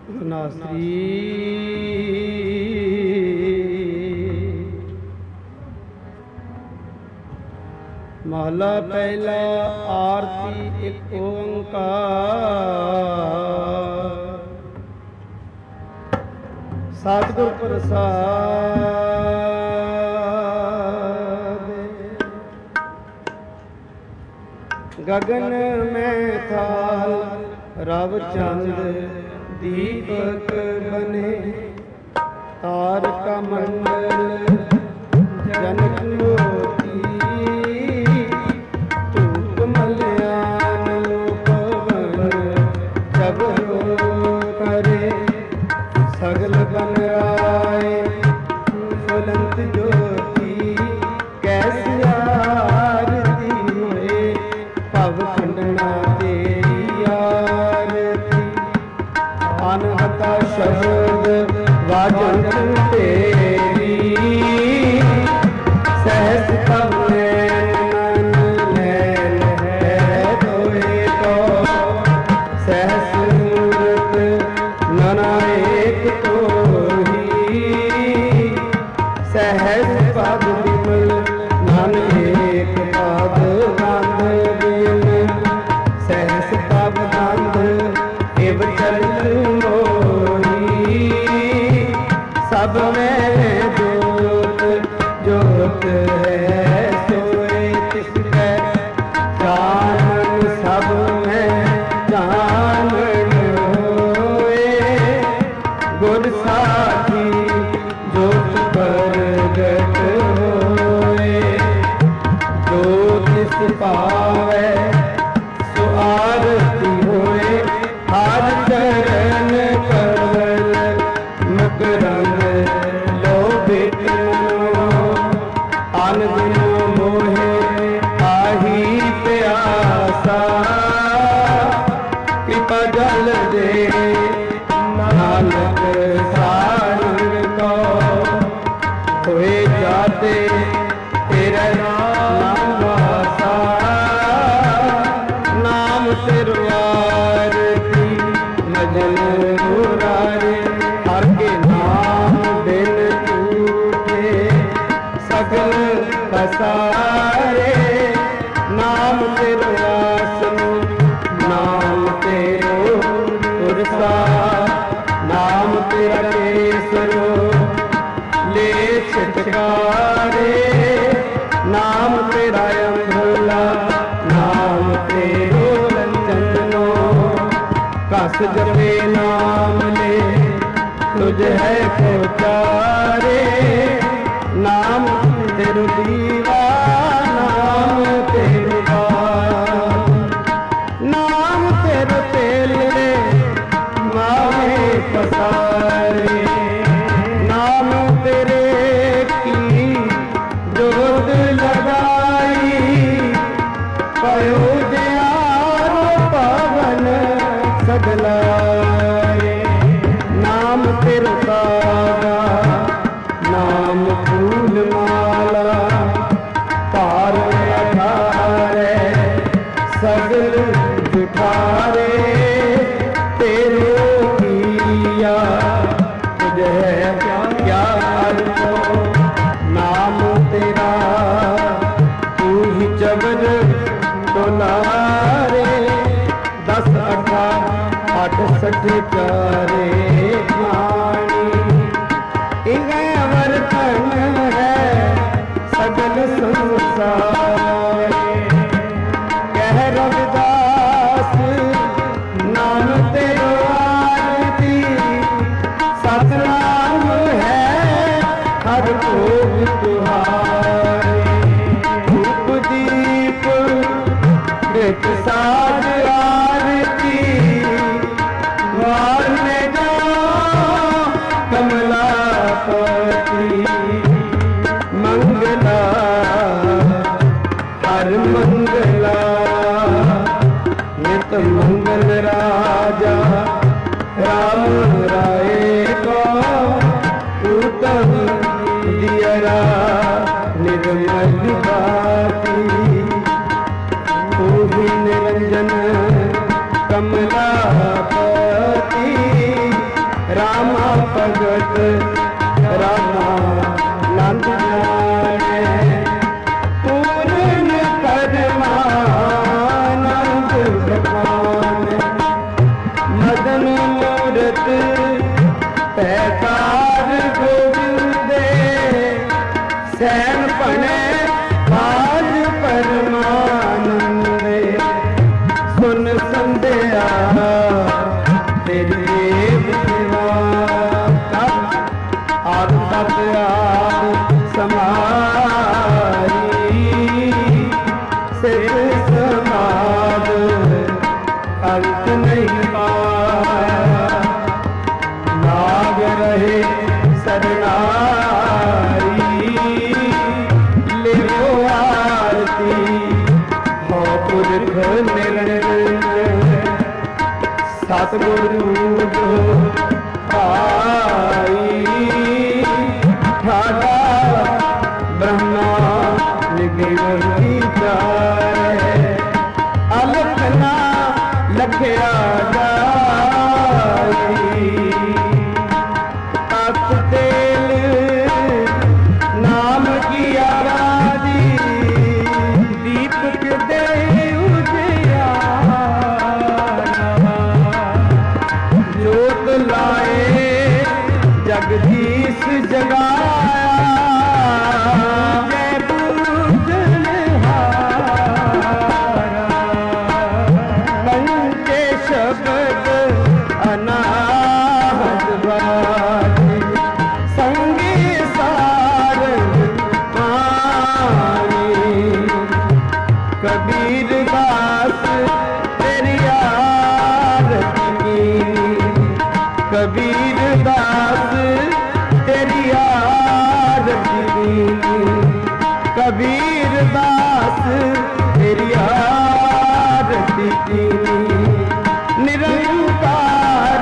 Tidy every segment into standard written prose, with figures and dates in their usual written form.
नासरी महला पहला आरती एक ओंकार सतगुर प्रसाद गगन में थाल रव चंद दीपक बने तारका मंडल जनक मोती धूप मल्यान पवन जब हो करे सगल बन आए फुलंत ज्योति कैसी आरती होए भव खंडना तेरी आरती अनहता शब्द वाजन तेरी सहस तब नैन नैन है धोए तो सहस मूरत नना एक तो ही सहस पद विमल नन एक पद गंध बिन सहस पद गंध एव चरित मोही सब में जोत जोत है सोए तिसकै जानन सब में जानन होए गुर साथी जोत प्रगट होए जो तिस पावै सो आरती होए हर चरण कमल मकरंद लोभित आन दिन मोहे आही प्यासा कृपा जल दे नानक सारंग को होए जाते तेरा नाम वासा नाम तिरवारती नजन मुरारे हर के नाम बिन टूटे सगल पसारे नाम तिरवासन नाम तेरो पुरसा नाम तेरा केसरो ले छिटकारे नाम तेरा अम्भला नाम तेरो रंजनो कस जपे नाम ले तुझ है पुकारे नाम तेरो दीवा नाम तेरो बाल नाम तेरो तेल रे मावे पसारे नाम तेरे की जोत लगाई पयो दयाल पवन सगलाए नाम तेरो सागा नाम फूल माला पार अठारे सगल जुठारे तेरो किया तुझे क्या को नाम तेरा तू ही जबर तोलारे 10 8 प्यारे ज्ञानी इन्हें अवर्तन है सगल संसार कह रविदास नाम तेरो आरती सतनाम है हर भोग तुहारे धूप दीप कृत साज आरती वार में जाओ कमलापति मंगला हर मंगला नित मंगल राजा राम राय को उत्तम दियरा निर्मल बाती तू ही निरंजन कमलापति जगत रामानंद जाने पूर्ण परमानंद भगवान मदन मूरत पैकार गोविंदे सैन पने आज परमानंदे सुन संध्या तेरी देव सेवा आद तत आद समारी सिर समाद अंत नहीं पाया नाग रहे सरनारी लियो आरती हो पुरख निर्णय सतगुरु आई ठाडा ब्रह्मा निगि जाए अलख ना लखया जाई अत तेल नाम की आराधी दीपक दे जोत लाए जगदीश जगाया जय पूजनहारा पंचे शब्द अनाहत बाजे संगे सार पानी कबीर दास तेरी आरती कबीर दास तेरी आरती कबीर दास तेरी आरती निरंकार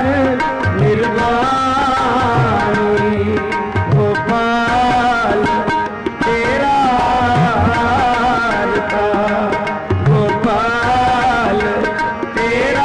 निर्वाणी गोपाल तेरा आरता गोपाल तेरा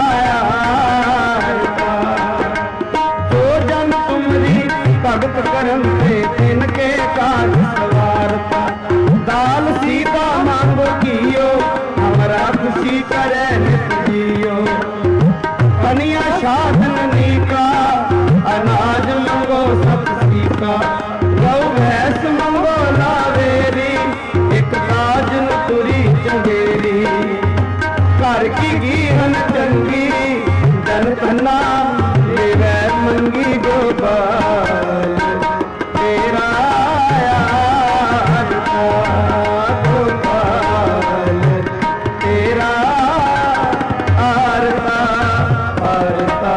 भगत करम से तिनके काज सवारता दाल सीता मांगो कियो हमारा खुशी करे नित जियो कनिया साधन नीका अनाज मंगो सब सीका गौ भैंस मंगो लावेरी एक ताज तुरी चंगेरी घर की गीहन चंगी जन धना देवै मंगी गोपाल तेरा आरता गोपाल तेरा आरता आरता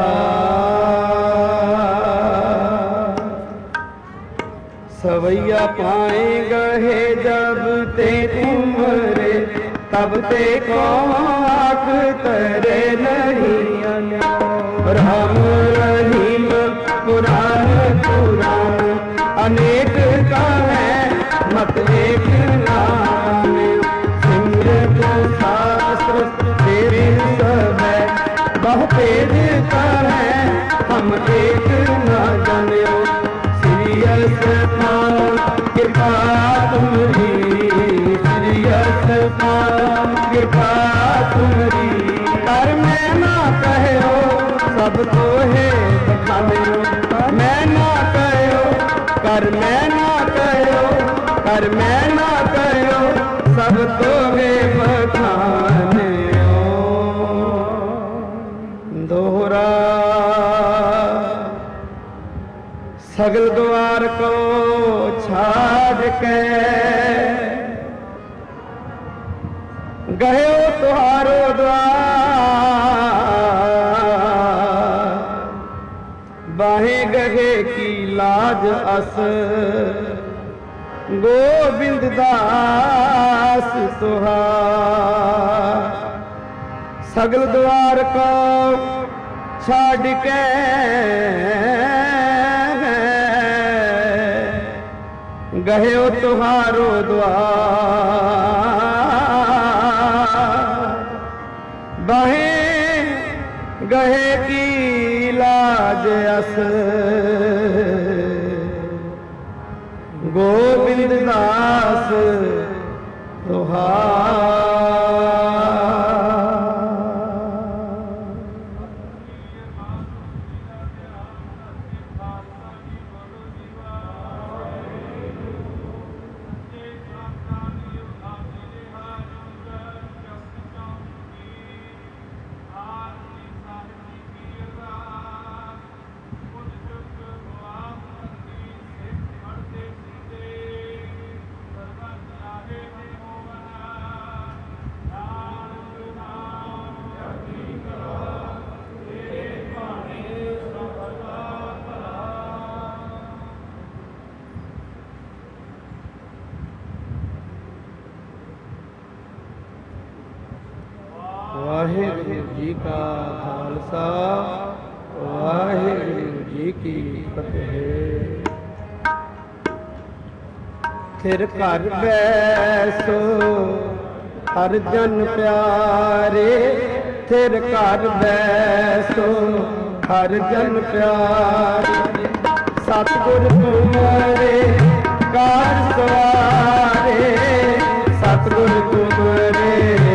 सवैया पाए गहे जब ते उमरे तब ते को आँख तरे नहीं राम रहीम पुराण पुराण अनेक का है मत एक नाम सिमरत शास्त्र तेरे सब है बहु पेद का है हम एक न जानियो सीरियस पान कृपा तुम्हारी सीरियस पान कृपा तुम्हारी कर मैं ना कहो सब तो है बखाने मैं ना कहो कर मैं ना कहो कर मैं ना कहो सब तो है बखाने दोहरा सगल द्वार को छाड़ के गयो तुहारो द्वार बाहें गहे की लाज अस गोविंद दास तुहार सगल द्वार को छाड़ के गहे तुहारो द्वार बाहें गहे की लाज अस गोविंद दास वाहिगुरु जी का खालसा वाहिगुरु जी की फतेह। फिर घर बैसो हर जन प्यारे, फिर घर बैसो हर जन प्यारे। सतगुर तुमरे कार सवारे, सतगुर तुमरे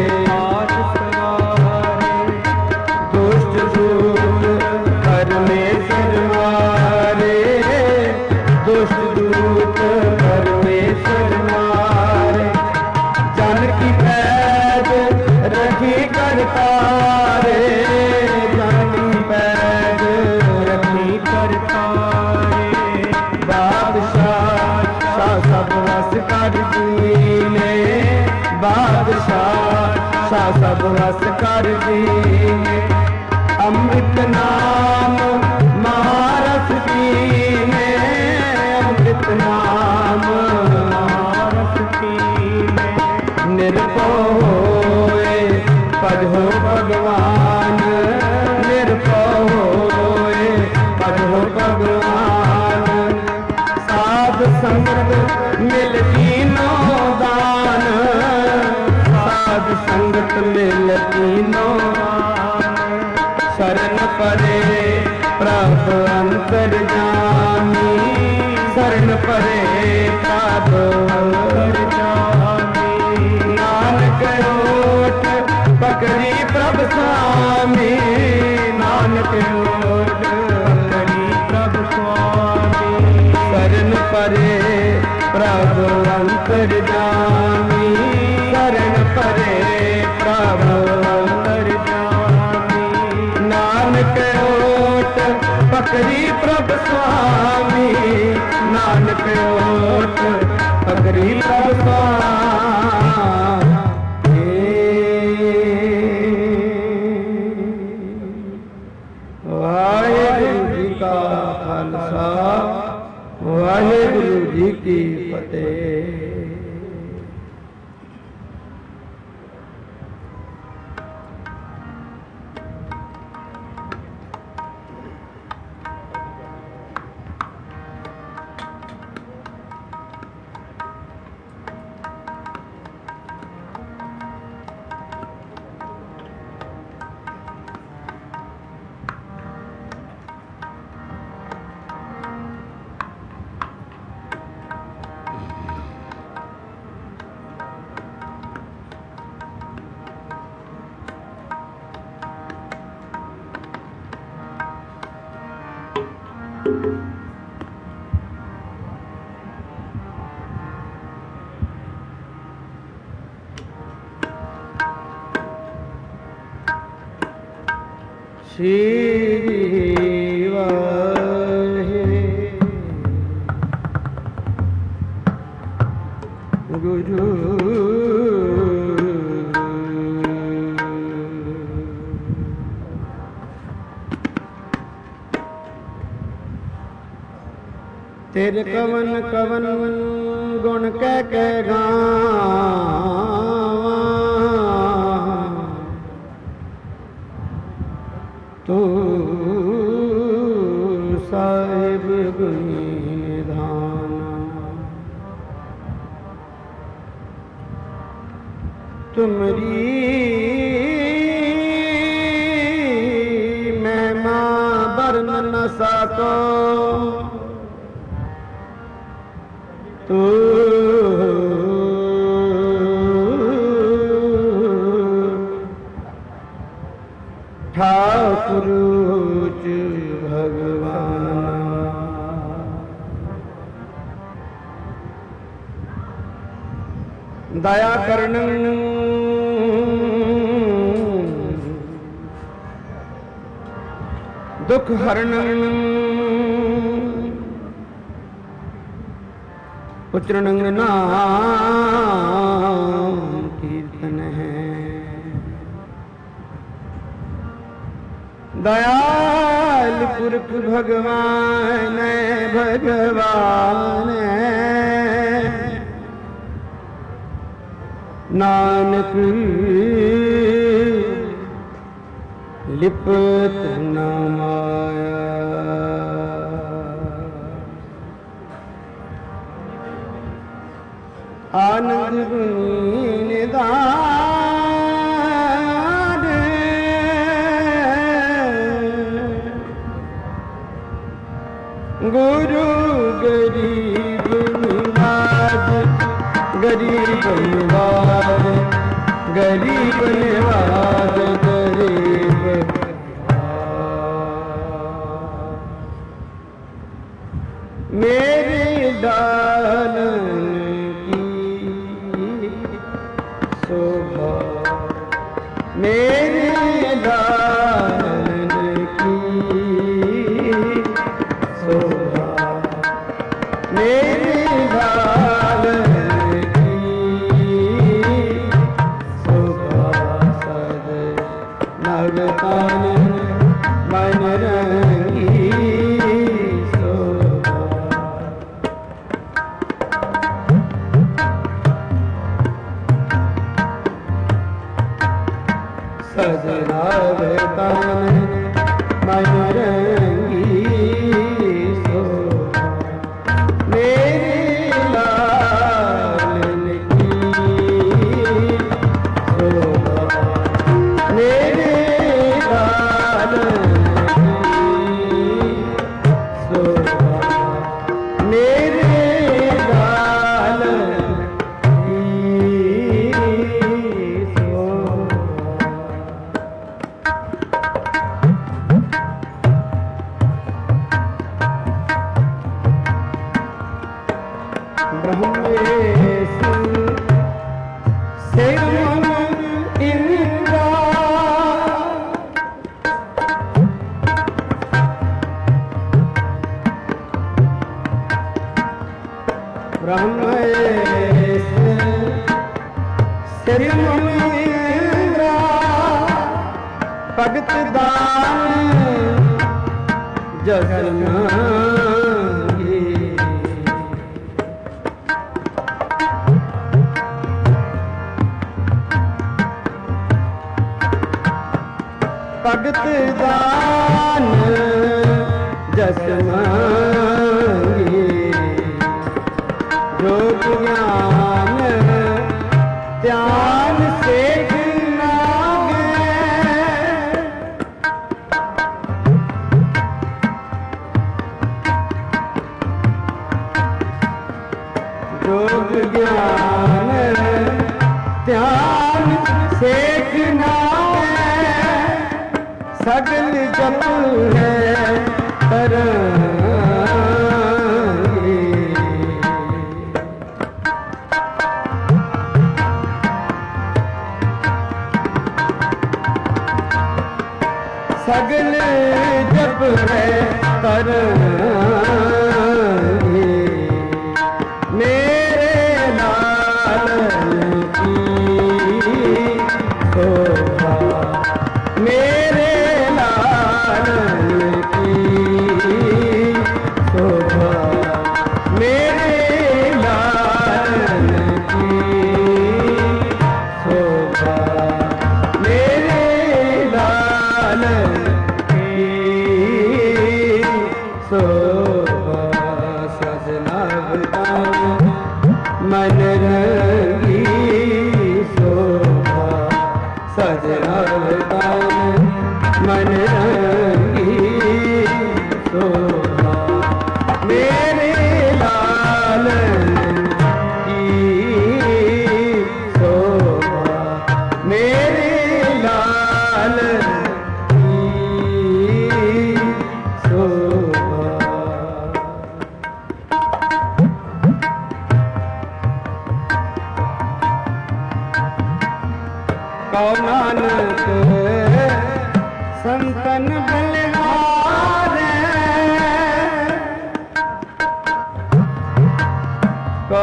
सब रस कर दीने। अमृत नाम महारस पीने, अमृत नाम महारस पीने। निर्भय होए भजो भगवान, निर्भय होए भजो भगवान। साध संगत मिल दीनो दान, साध संगत मिल दीनो। शरण परे प्रभु अंतर्यामी, शरण परे प्रभु अंतर्यामी। नानक ओट पकड़ी प्रभु स्वामी, नानक ओट पकड़ी प्रभु स्वामी। शरण परे प्रभु अंतर्यामी, शरण परे प्रभु अंतर्यामी। नानक ओट पकड़ी प्रभु स्वामी, नानक ओट पकड़ी प्रभु स्वामी। वाहिगुरु जी का खालसा वाहिगुरु जी की फतेह। श्री वाहिगुरु तेरे कवन कवन गुण कह के गावां, तू साहिब गुणी निधाना। तुमरी महिमा बरन न सको, तू ठाकुर उच भगवान। दया करणं दुख हरणं उच्चरणं नाम कीर्तन है। दयाल पुरख भगवान भगवान नानक लिपत न माया। आनंद गुनी निदान गुरु गरीब निवाज गरीब निवाज गरीब निवाज गरीब मेरे दालन की शोभा मेरे दालन की शोभा मेरे दालन की शोभा सद नवकानन मन रंगी शोभा। सद नवकानन मन रंगी शोभा मेरे लालन की शोभा मेरे लालन की शोभा मेरे लालन की शोभा। ब्रह्मेश से मन इंद्रा ब्रह्मेश से मन इंद्रा भगत दान जगन भगत दान जस मांगे जोग ज्ञान ध्यान सेठ मांगे जोग ज्ञान ध्यान सेठ मांगे सगल जप है तरंगे सगल जप है तरंगे मेरे लालन की शोभा मेरे लालन की शोभा मेरे लालन की शोभा मेरे लालन की शोभा। बन बलिहारे को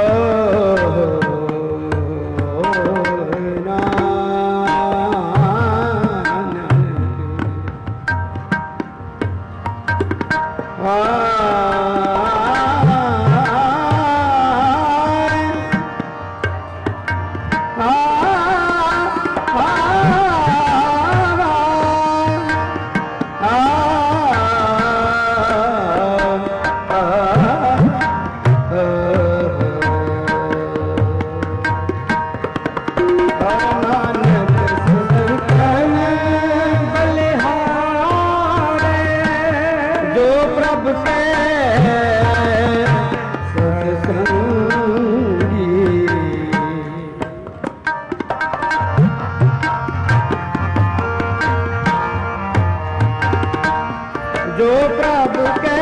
जो प्रभु के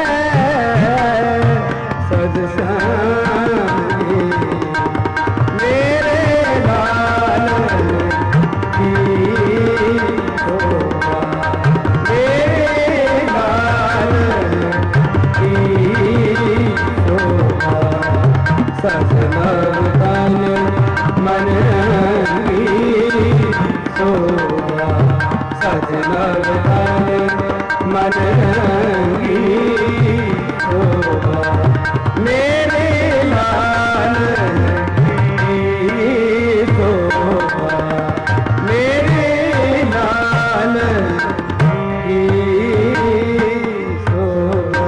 सत्संगी मेरे लाल की शोभा मेरे लाल की शोभा सजनव तन मन की शोभा सजनव तन मन की शोभा मेरे लाल की शोभा मेरे लाल की शोभा।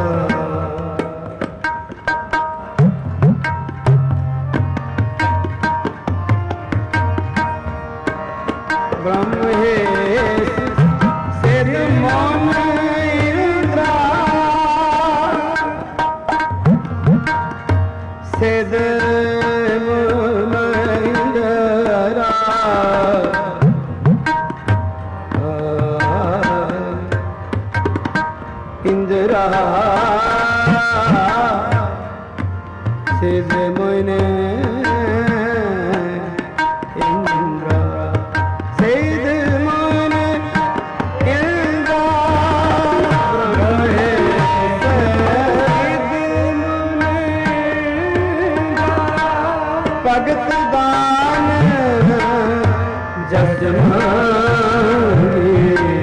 ब्रह्मेश सिद्ध मौन सिद्ध मुंदरा इंदिरा सिद्ध मुन इंद्रा सिद्ध मुन इंद्रा भगत दान जस मांगे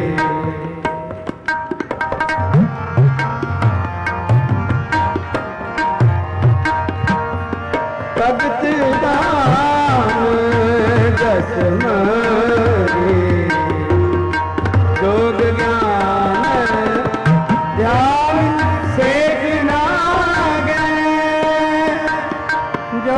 भगत दान जस मांगे योग ज्ञान ध्यान सेख नागे जो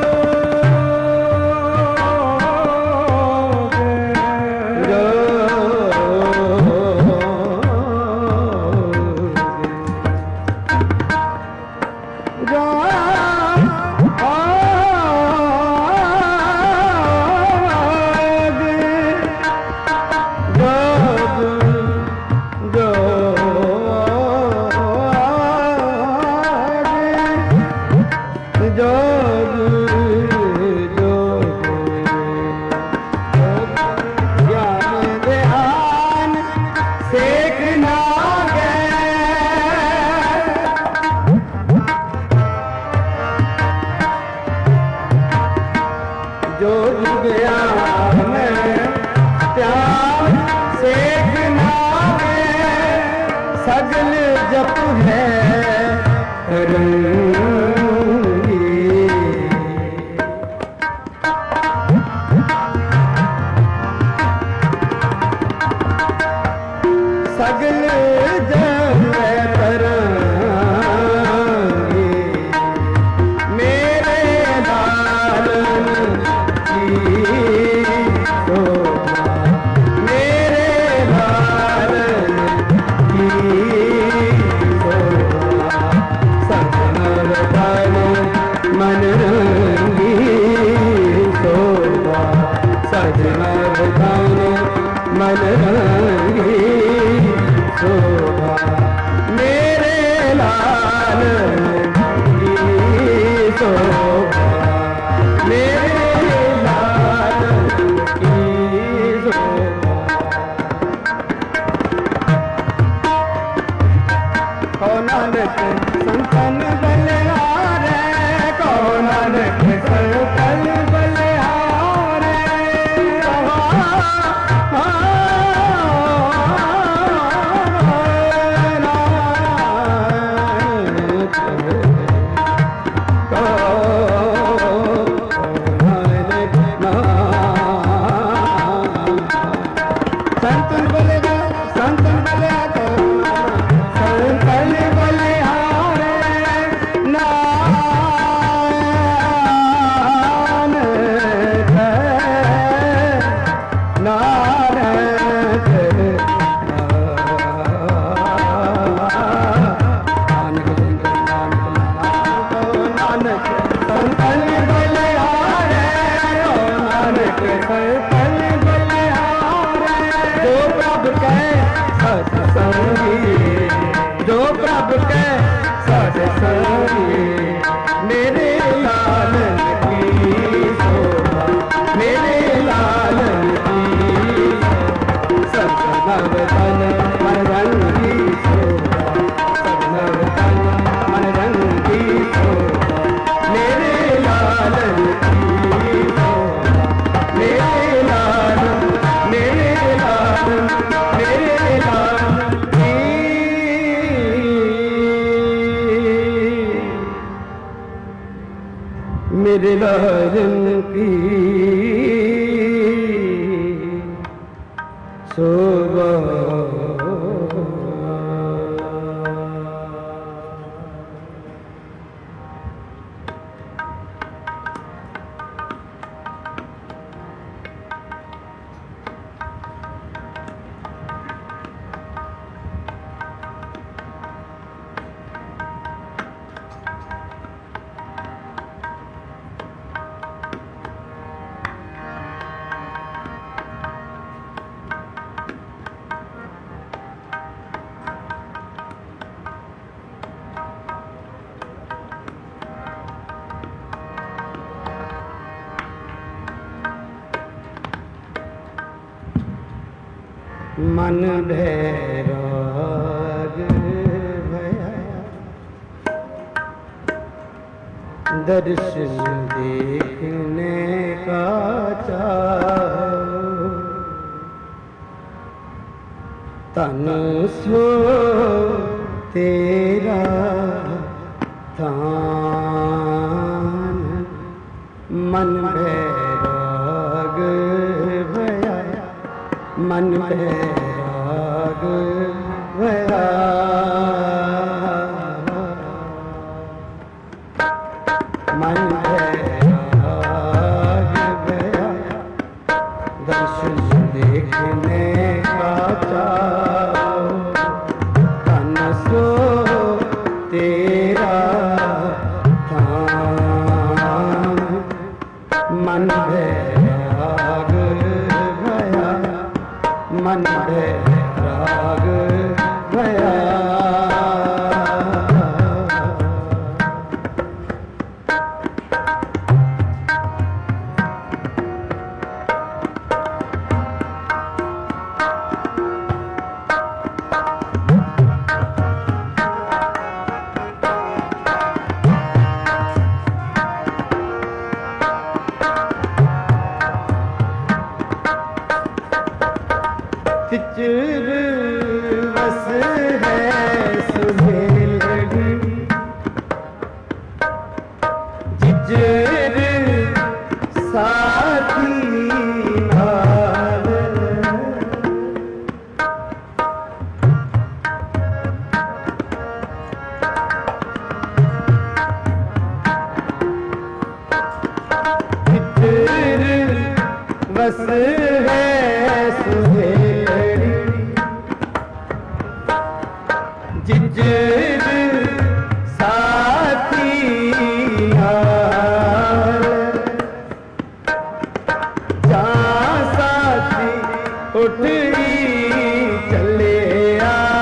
सगल जप है रंगी सगल जप है रंगी मेरे लाल की शोभा मेरे लाल की मन रंगी शोभा सजनव तन मन रंगी शोभा मेरे नानक संतन बलिहारे, कहो नानक संतन बलिहारे। संतन बलिहारे, संतन बलिहारे, संतन बलिहारे, जो प्रभु के सत्संगी, मेरे लालन की शोभा, मेरे लालन की सत्संगतन मन रंग की शोभा, सत्संगतन मन रंग की शोभा, मेरे लालन की शोभा, मेरे लालन, मेरे लालन, मेरे लालन मेरे लालन की शोभा। मन भैराग भया, दर्शन देखने का चाहो, तन सो तेरा थान। मन भैराग भया, मन भैराग भया, मन भैराग भया, दर्शन देखने का चाहो, तन सो तेरा थान। मन भैराग भया, मन भैराग भया, चिचुर बस है सुहेलड़ी, चिचुर साथी नाल, चिचुर बस है सुहेलड़ी, जिजर साथी हाल, जहाँ साथी उठी चले आ,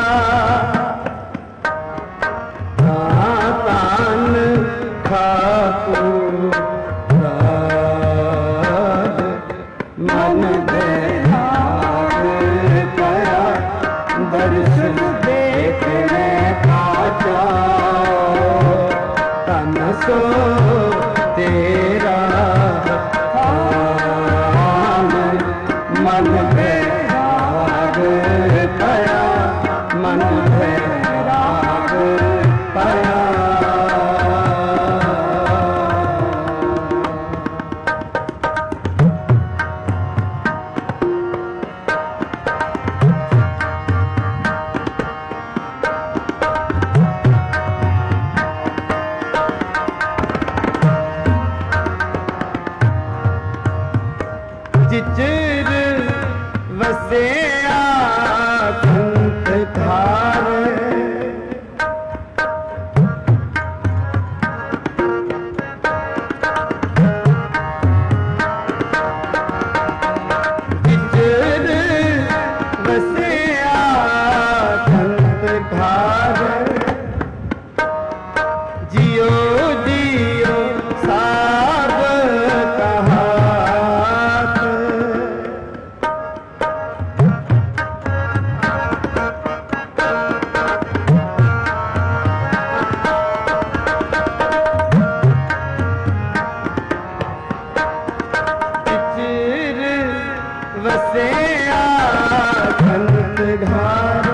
तान खाकू राज, मन भैराग भया, दर्शन देखने का बैराग पाया। जिचर वसिया संत धार, जिचर वसिया संत धार, जियो जियो साब कहात। वसिया संत घर,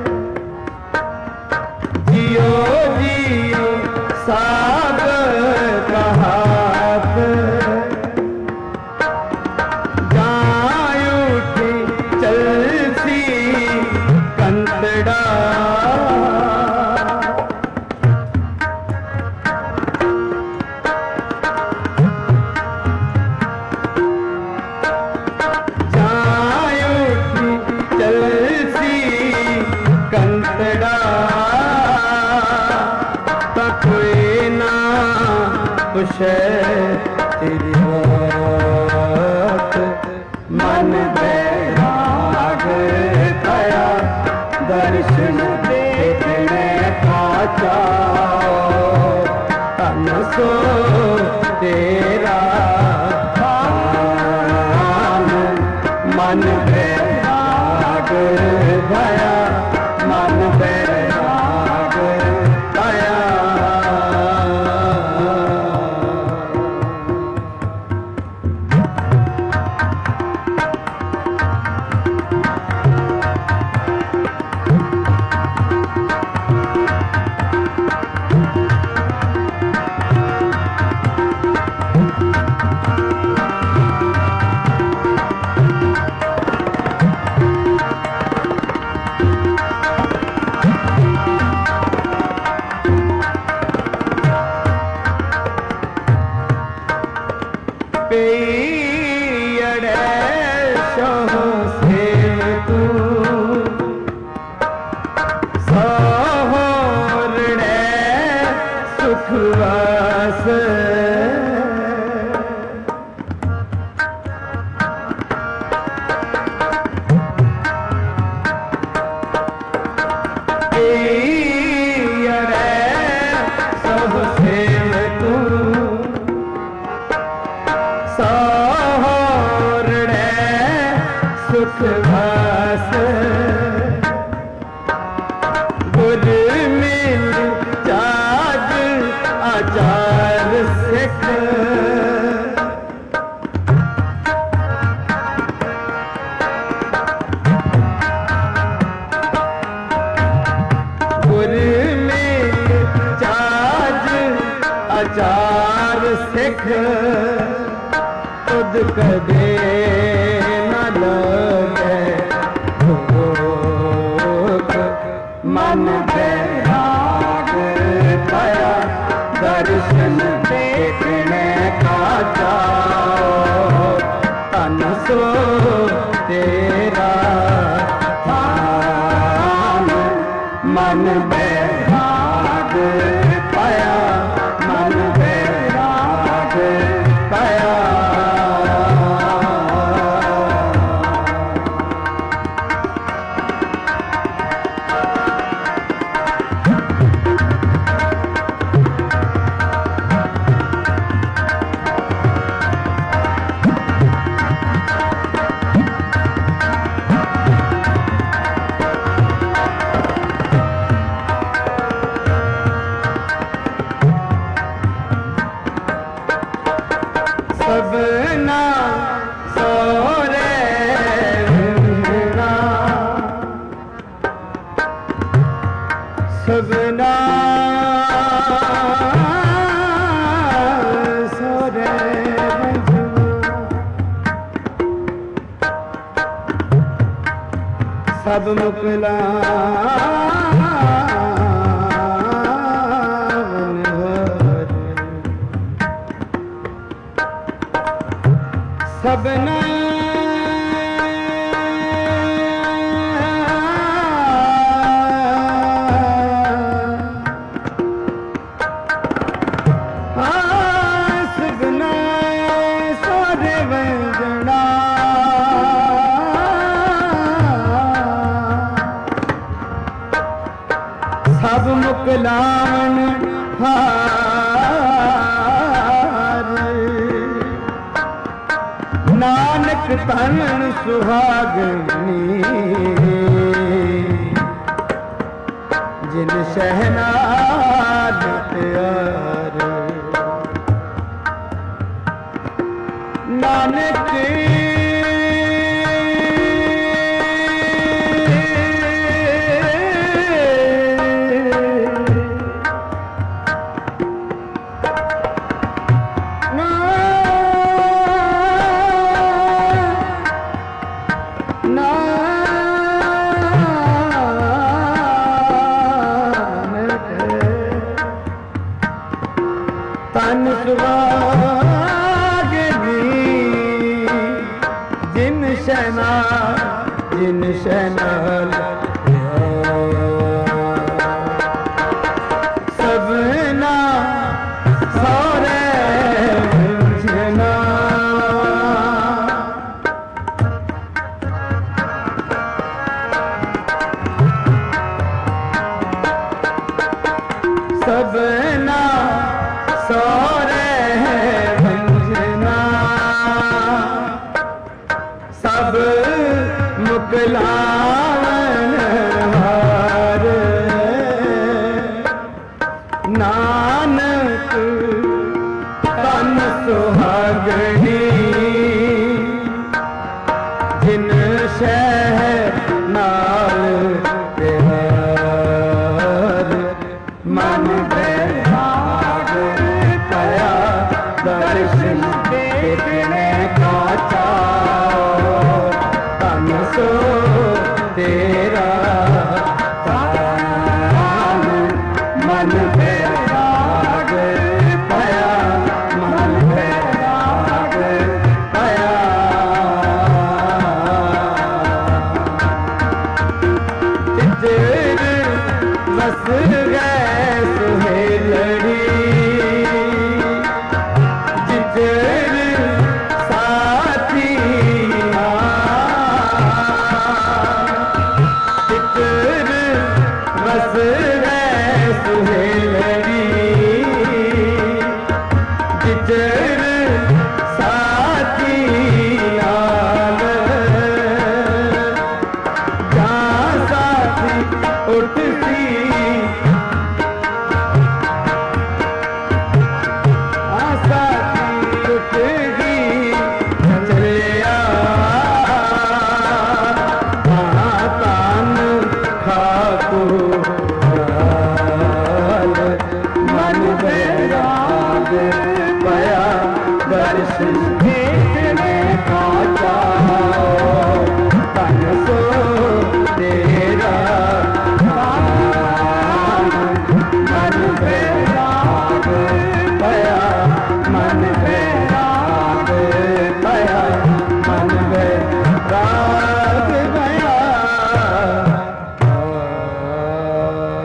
जियो जियो साब कहात। जाय उठी चलसी कंतड़ा, कंतड़ा कोई ना पुछे तेरी बात। मन बैराग पाया, दर्शन देखने का चाओ। तन सो तेरा धाम, मन बैराग पाया, मन बैराग पाया। पेयड़े सहो से तू, सोहरड़े सुखवास। पेयड़े सहो से तू, सोहरड़े सुखवास। गुर मिल चाज आचार सिख, गुर मिल चाज आचार सिख। खुद कदे न लगे भूख, मन बैराग पाया, दर्शन देखने का चाओ। तन सो तेरा धाम, मन बैराग पाया, मन बैराग पाया। सबना सोरे सब मुकला सबना सब मुकलावन हार नानक तन सुहागनी जिन शहनाद प्यार नानक तन सुहागनी जिन शहनाल सबना सोरे जना सबना सोरे भंजना सब मुकलावन हार नानक तन सुहागनी जिन शहनाल प्यार मन बैराग पया दर्शन देखने का चाव तन सो तेरा तान मन बैराग पया मन बैराग पया जिधर बस गए सुहेलड़ी जिधर साथी जिधर बस गए सुहेलड़ी जिधर साथी आल जहाँ साथी उठती मन बैराग पया दर्शन देखने का चाव तन सो तेरा मन बैराग पया मन बैराग पया मन बैराग पया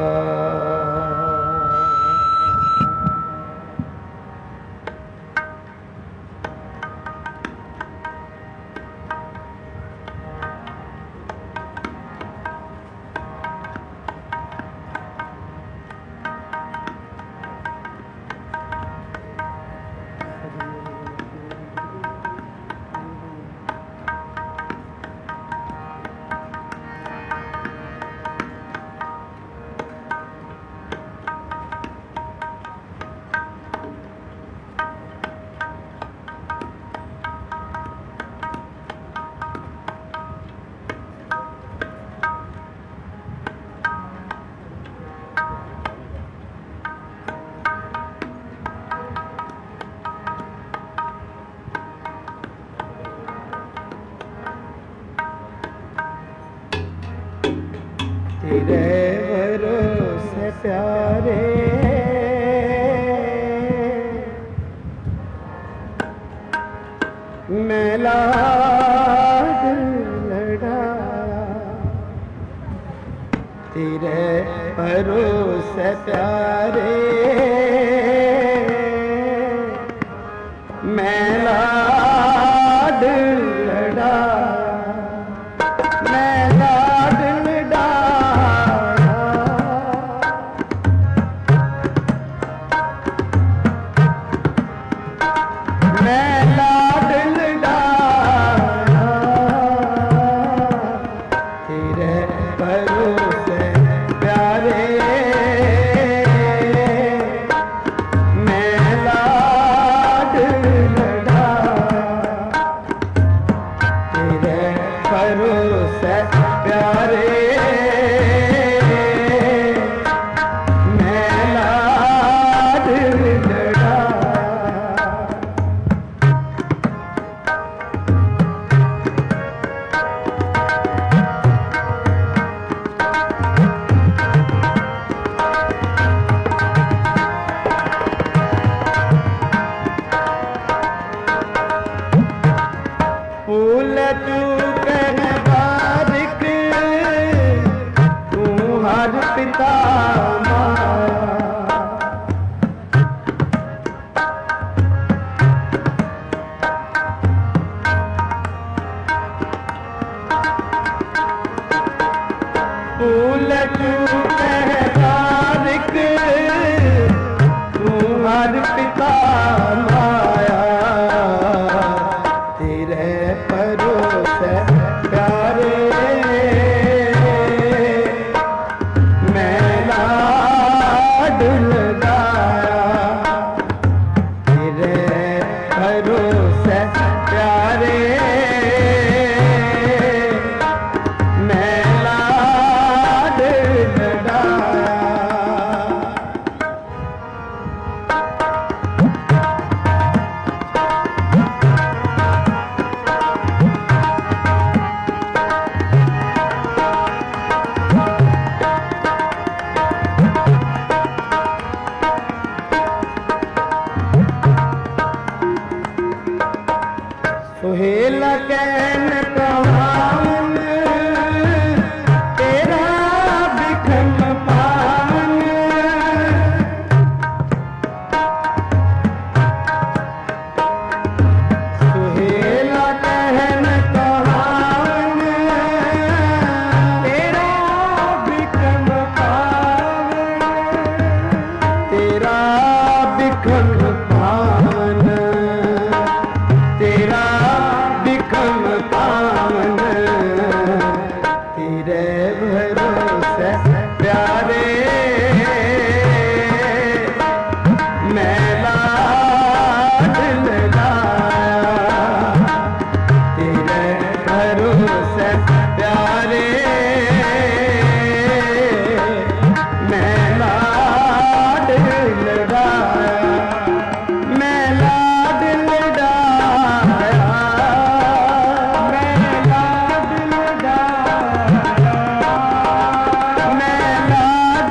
प्यारे मैं लाड लड़ाया तेरे भरोसे प्यारे मैं लाड लड़ाया मैं लाड लड़ाया मैं लाड लड़ाया तेरे भरोसे प्यारे मैं लाड लड़ाया तेरे भरोसे प्यारे मैं लाड लड़ाया फूल तू कह बारिक तू हर पिता माया फूल तू कह बारिक तू हर पिता माया तेरे भरोसे प्यारे मैं लाड लगाया तेरे भरोसे प्यारे मैं लाड लगाया सुहेला कैन कहावन तेरा बिखम पावन सुहेला कहन कहावन तेरा बिखम पावन तेरा बिखम पावन तेरा बिखम पावन तेरे भरोसे प्यारे मैं लाड लगाया तेरे भरोसे प्यारे मैं लाड लगाया मैं लाड लगाया मैं लाड लगाया मैं लाड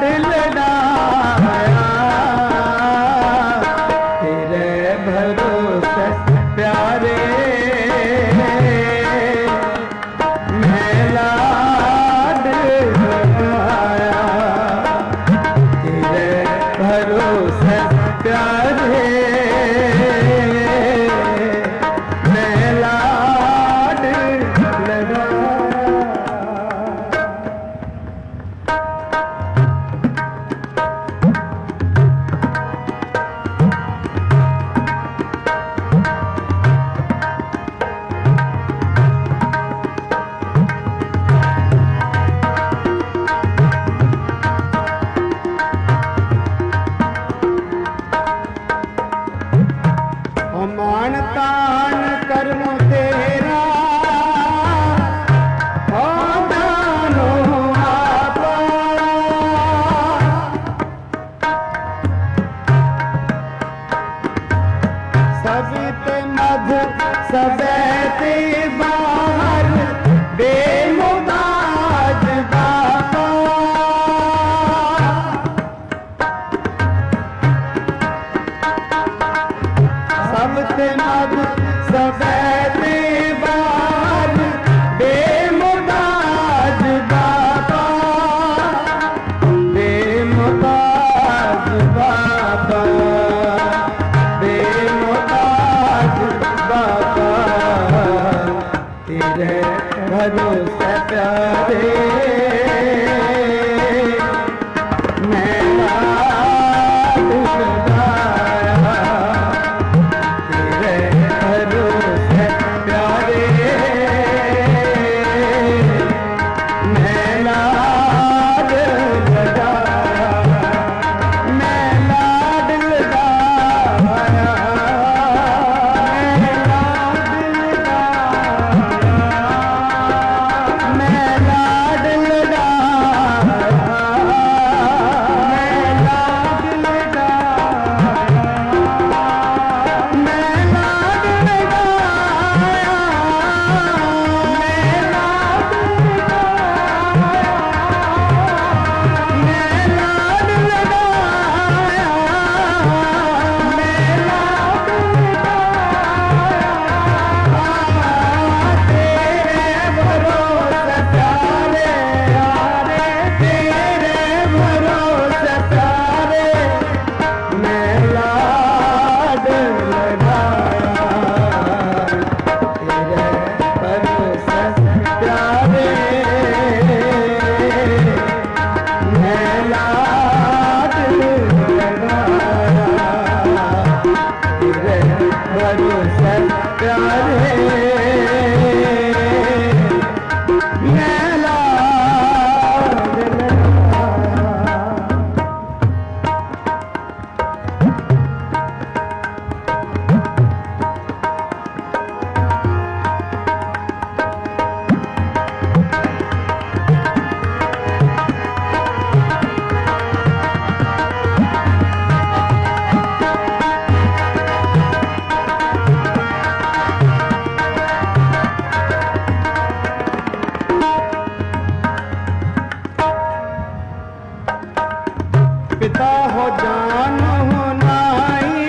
पिता हो जान हो नाई,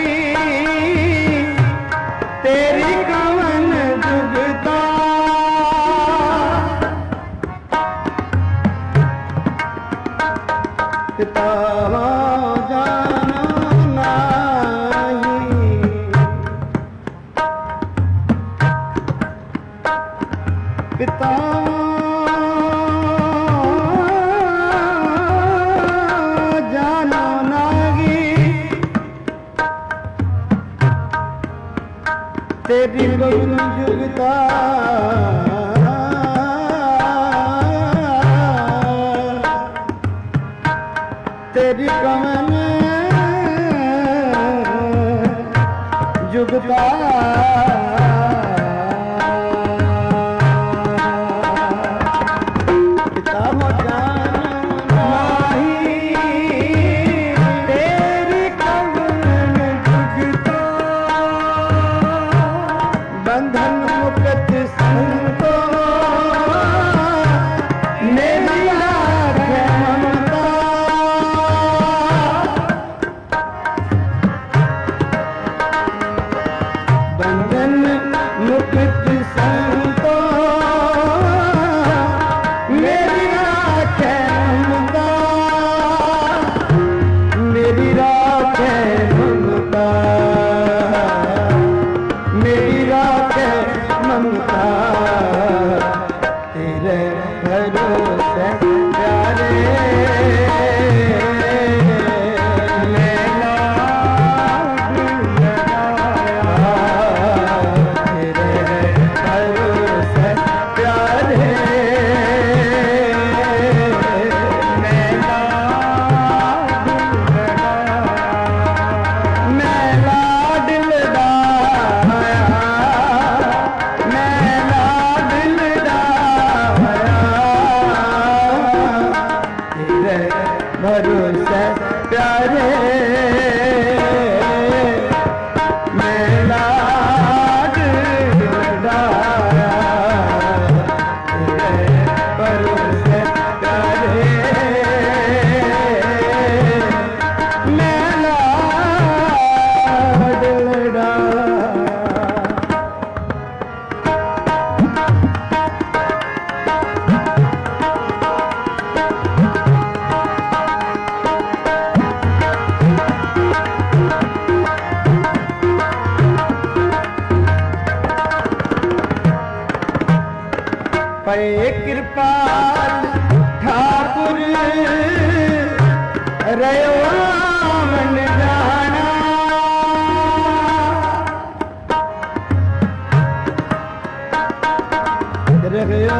तेरी कवन जुगता। पिता हो जान नाई, पिता तेरी कवन जुगता। तेरी कवन जुगता। पिता हो जान नाही, तेरी कवन जुगता। बंधन मुक्त संतो मेरी आँखें ममता। बंधन मुक्त संतो मेरी आँखें ममता। मेरी आँखें ममता, मेरी ममता। तेरे भरोसे प्यारे मैं लाड लगाया। तेरे भरोसे प्यारे मैं लाड लगाया। मैं लाड लगाया, भरोसे प्यारे मैं लाड लगाया। भरोसे प्यारे मैं लाड लगाया। पे कृपाल ठाकुर रयो मन जाना। रयो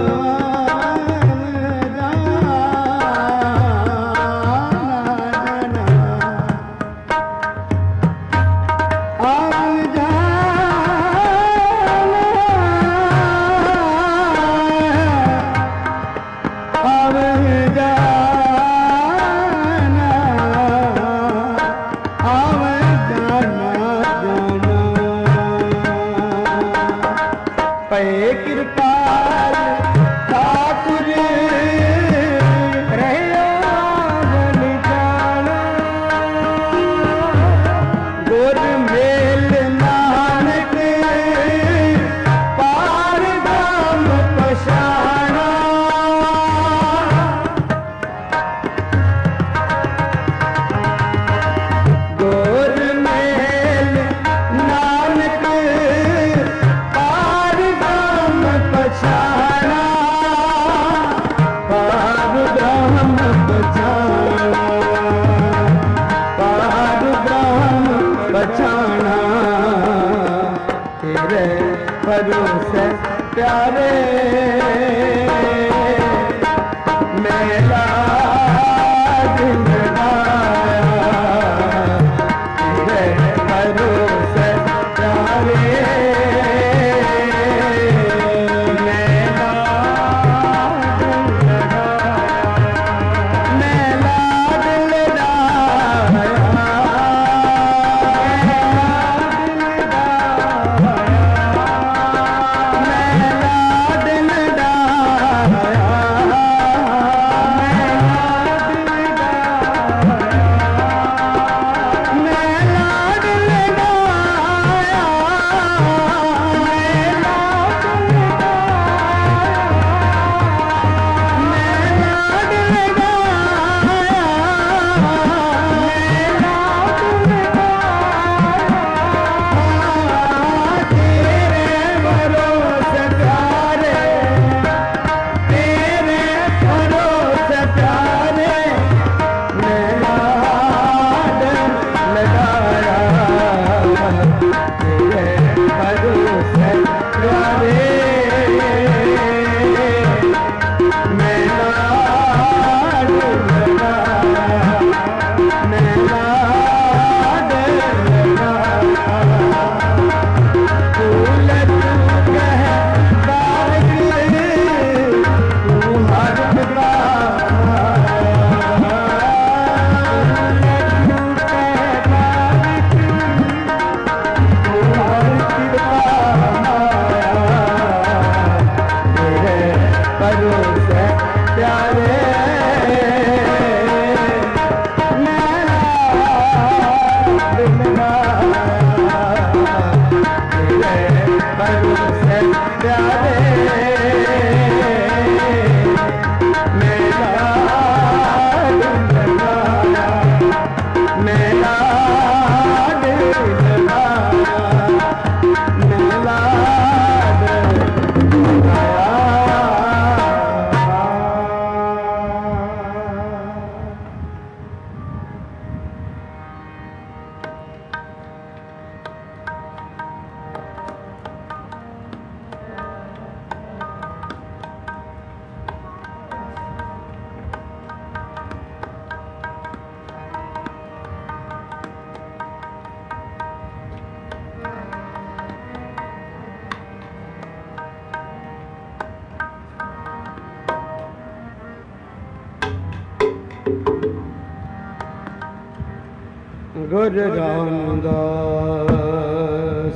कृपाल ठाकुर रहो मन जाना। गुर मेल नानक पार धाम पछाना। गुर मेल नानक पार धाम पछाना। पार ब्रह्म पछाना। पार ब्रह्म पछाना। तेरे भरोसे प्यारे मैं लाड लगाया। तेरे भरोसे प्यारे गुर रामदास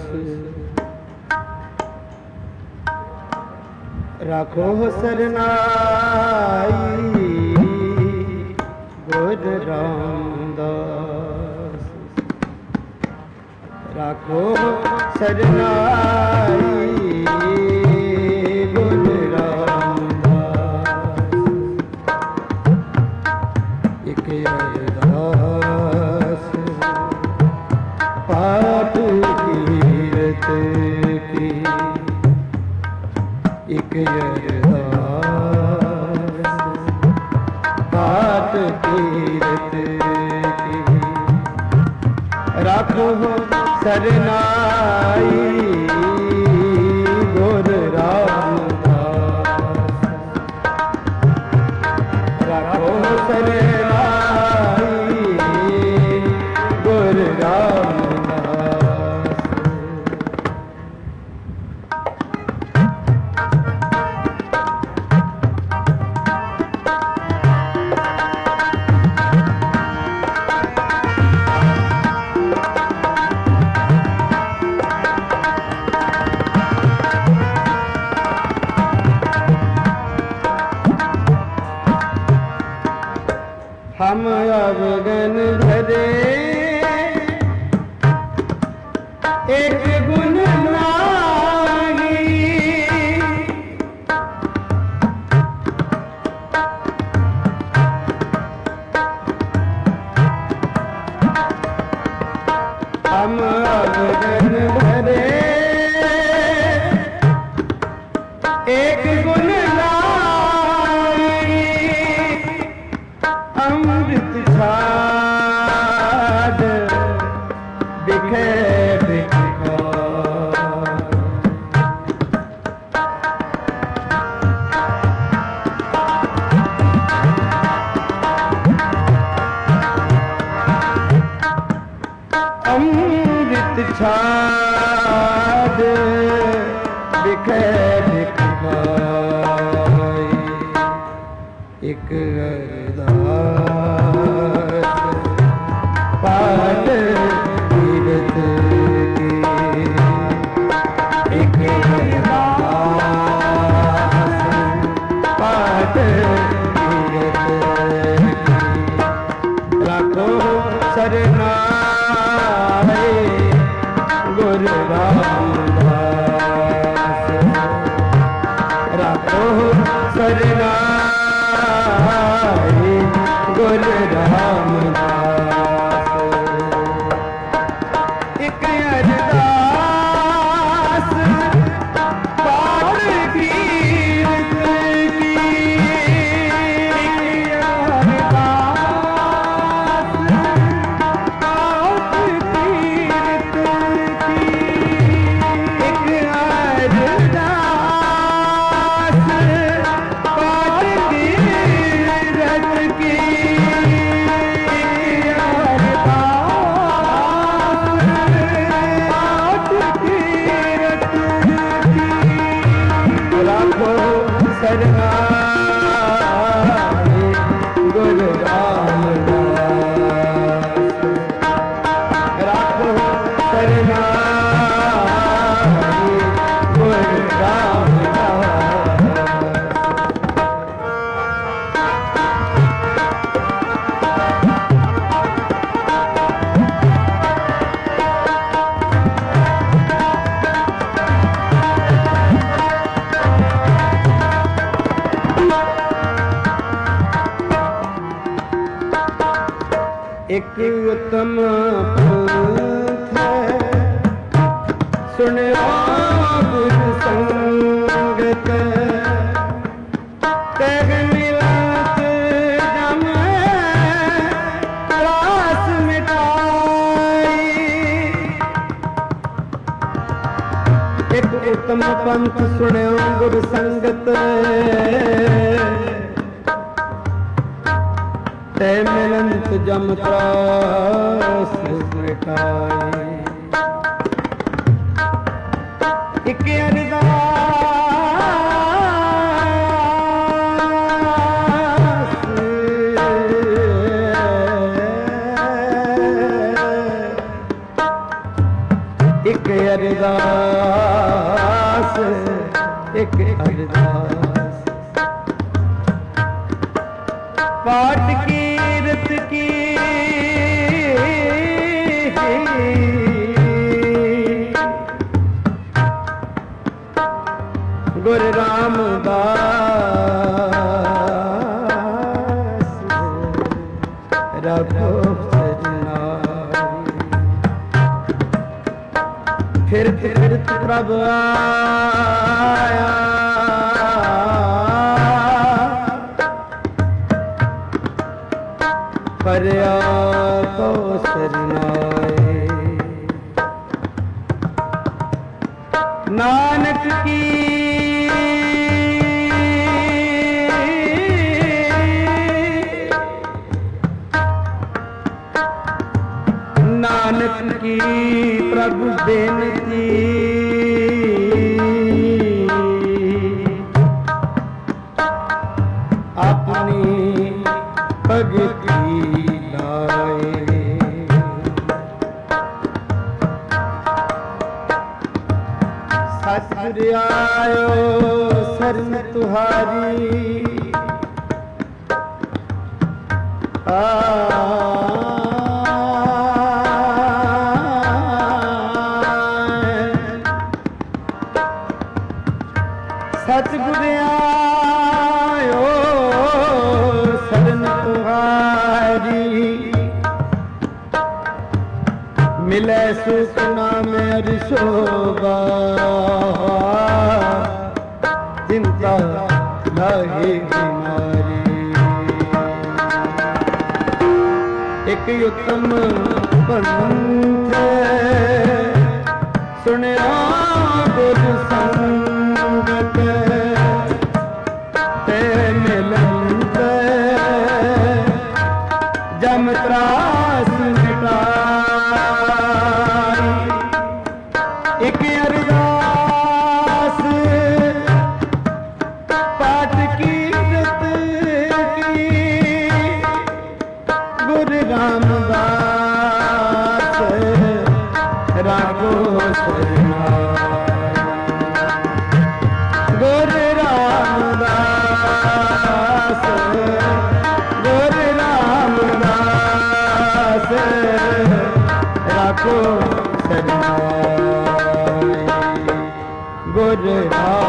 राखो सरनाई गुर रामदास राखो सरनाई गुर रामदास एक अरदास पाठ कीरत की एक अरदास पाठ कीरत की राखो सरनाई गुर रामदास राखो सरनाई गुर रामदास हम अवगन धरे एक गुण नाही हम अवगन धरे एक गुण नाही अमृत छाड़ बिखे बिखा अमृत छाड़ बिखे बिखा एक अरदास पाठ कीरत की एक अरदास पाठ कीरत की राखो सरनाई गुर रामदास राखो सरनाई गुर रामदास एक अरदास पाठ कीरत की एक अरदास पाठ कीरत की एक अरदास पाठ कीरत की राखो सरनाई गुर रामदास राखो सरनाई गुर रामदास एक उत्तम पंथ है सुनो गुरु संगत तग मिलत जम रास मिटाई एक उत्तम पंथ सुनो गुरु संगत ते मिलंत जम त्रास मिटाए एक अरदास अरदास एक अरदास पाठ कीरत की गुरु रामदास रखो फिरत फिरत प्रभु आया परया तो सरनाए नानक की नानक की प्रभु बेनती अपनी भगती लाए सतगुर आयो शरण तुहारी सतगुर आयो शरण तुहारी मिले सुख नाम अरशोभा चिंता लाहे बीमारी एक उत्तम पंथ सुनया गुरु संगत ते मिलंत जम त्रास मिटाई एक अरदास पाठ कीरत की गुरु रामदास राखो गुरु रामदास राखो सरनाए गुरु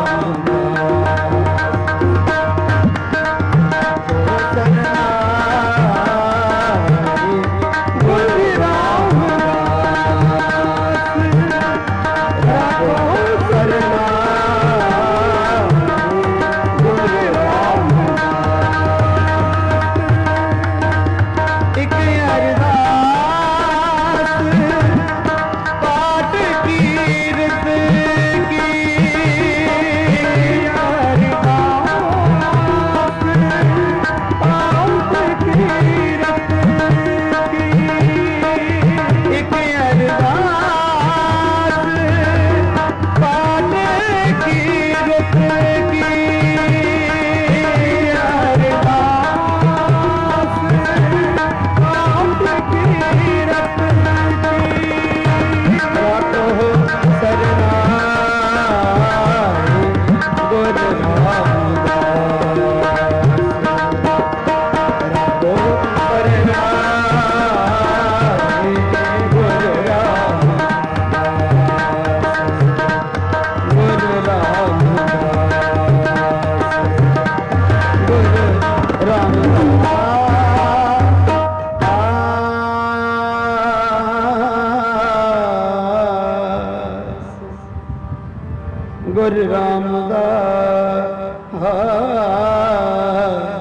गुरु रामदास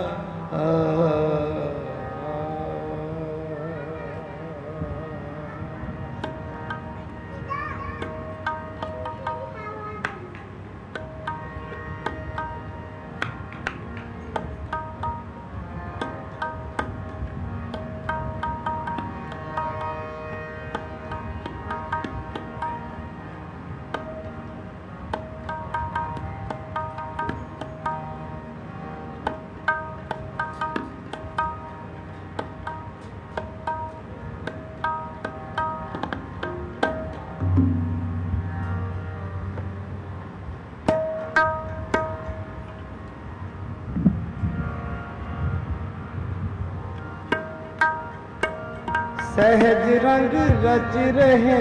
सहज रंग रच रहे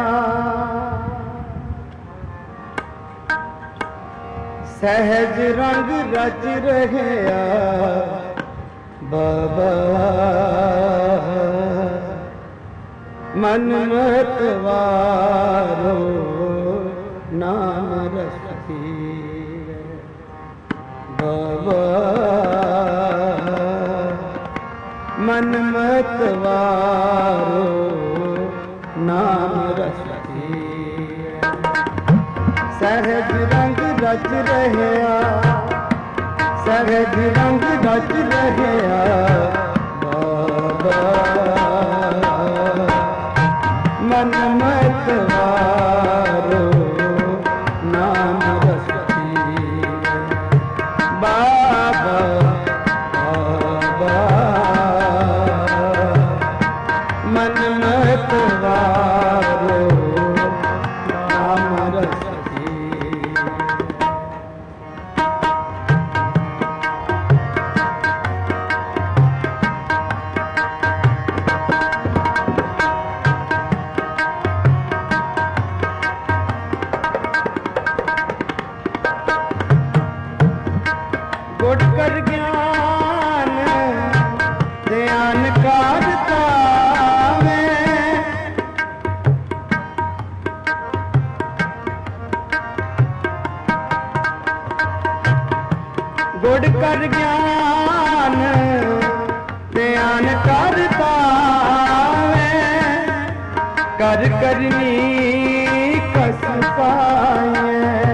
सहज रंग रच रहे बाबा मन मतवारो नाम रसी बाबा मन मतवारो नाम रसी सहज रंग रच रहे सहज रंग रच रहे बाबा मन मतवारो नाम रसी बाबा बाबा मन मतवारो नाम रसी गुड़ कर ज्ञान ध्यान करता में गुड़ कर ज्ञान ध्यान करता में कर करनी कस पाए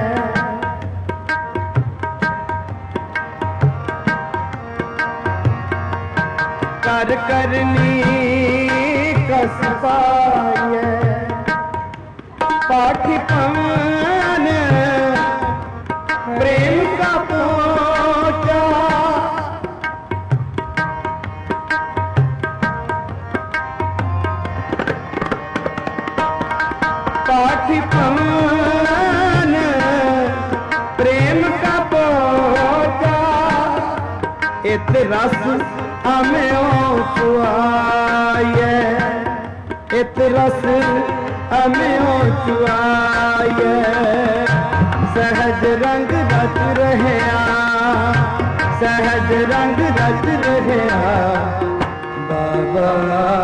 कर करनी कस पाए पाठी पवन प्रेम का पोचा पाठी पवन प्रेम का पोचा इत रस हमें चुआए इत रस हमें चुआए सहज रंग रच रहे सहज रंग रच रहे बाबा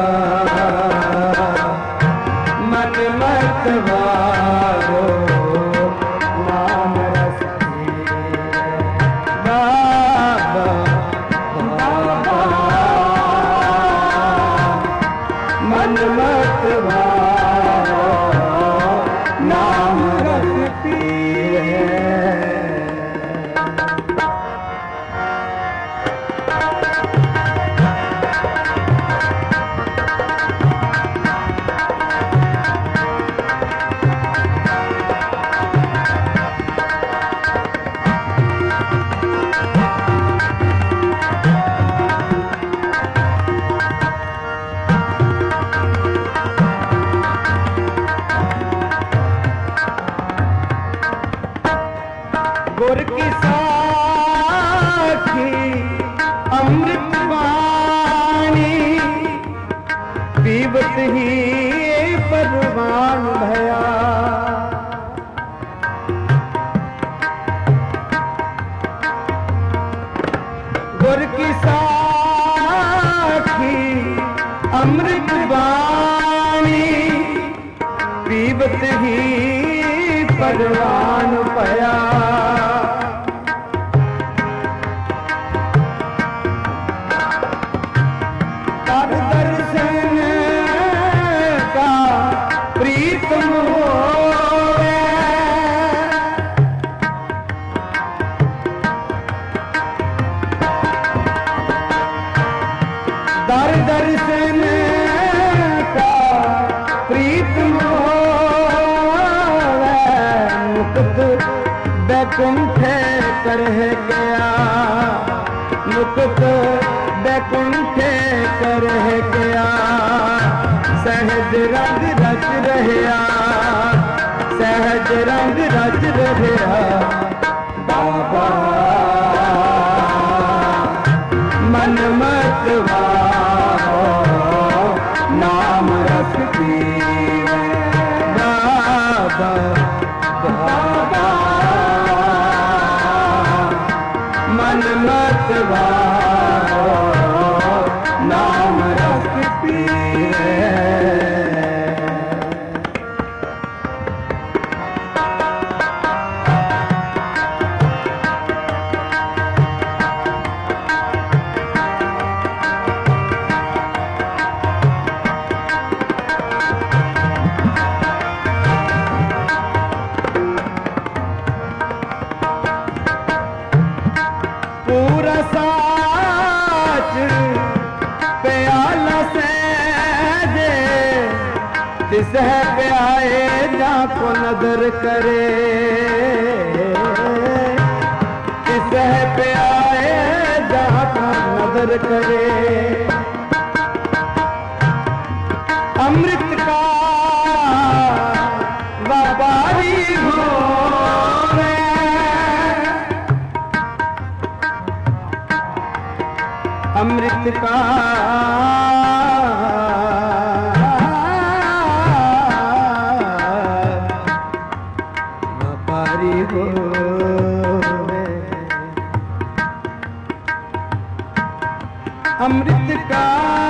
मन मतवारो नाम रसी बाबा मन मतवारो नाम रस पिए गुर की साखी अमृत वाणी पीवत ही परवान भया गुर की साखी अमृत वाणी पीवत ही परवान भया प्रीतम होवे दर दर्शन का प्रीतम होवे मुक्त बैकुंठ कर गया मुक्त बैकुंठ कर गया सहज रंग रच रहा सहज रंग रच रहा बाबा मन मतवारो ना किस है पे आए जाको नजर करे, किस है पे आए जाको नजर करे। अमृत का व्यापारी हो अमृत का व्यापारी हो अमृत का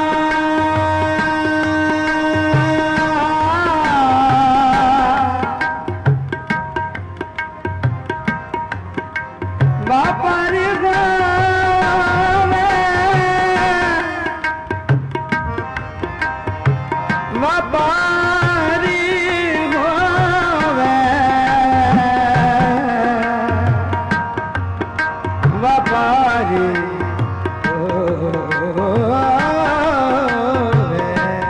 व्यापारी हो व्यापारी होवे व्यापारी होवे।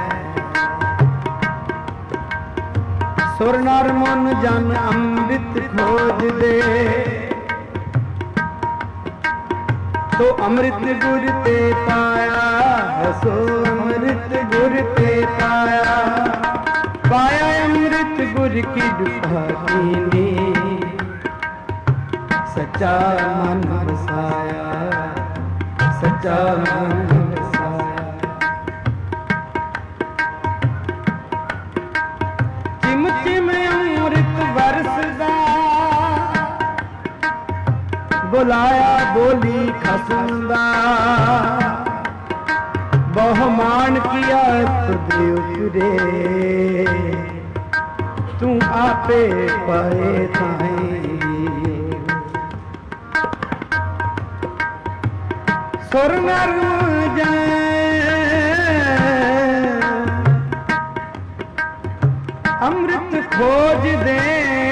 सुर नर मन जन अमृत खोज दे, तो अमृत गुर ते पाया, सो अमृत गुर ते पाया। पाया अमृत गुर की दुखानी, सच्चा मन बसाया, सच्चा मन बसाया। चिम चिम अमृत बरसदा, बुलाया बोली खसुंदा। बहुमान किया तुझे तू आपे पाए थाई। सुर नर अमृत खोज दे,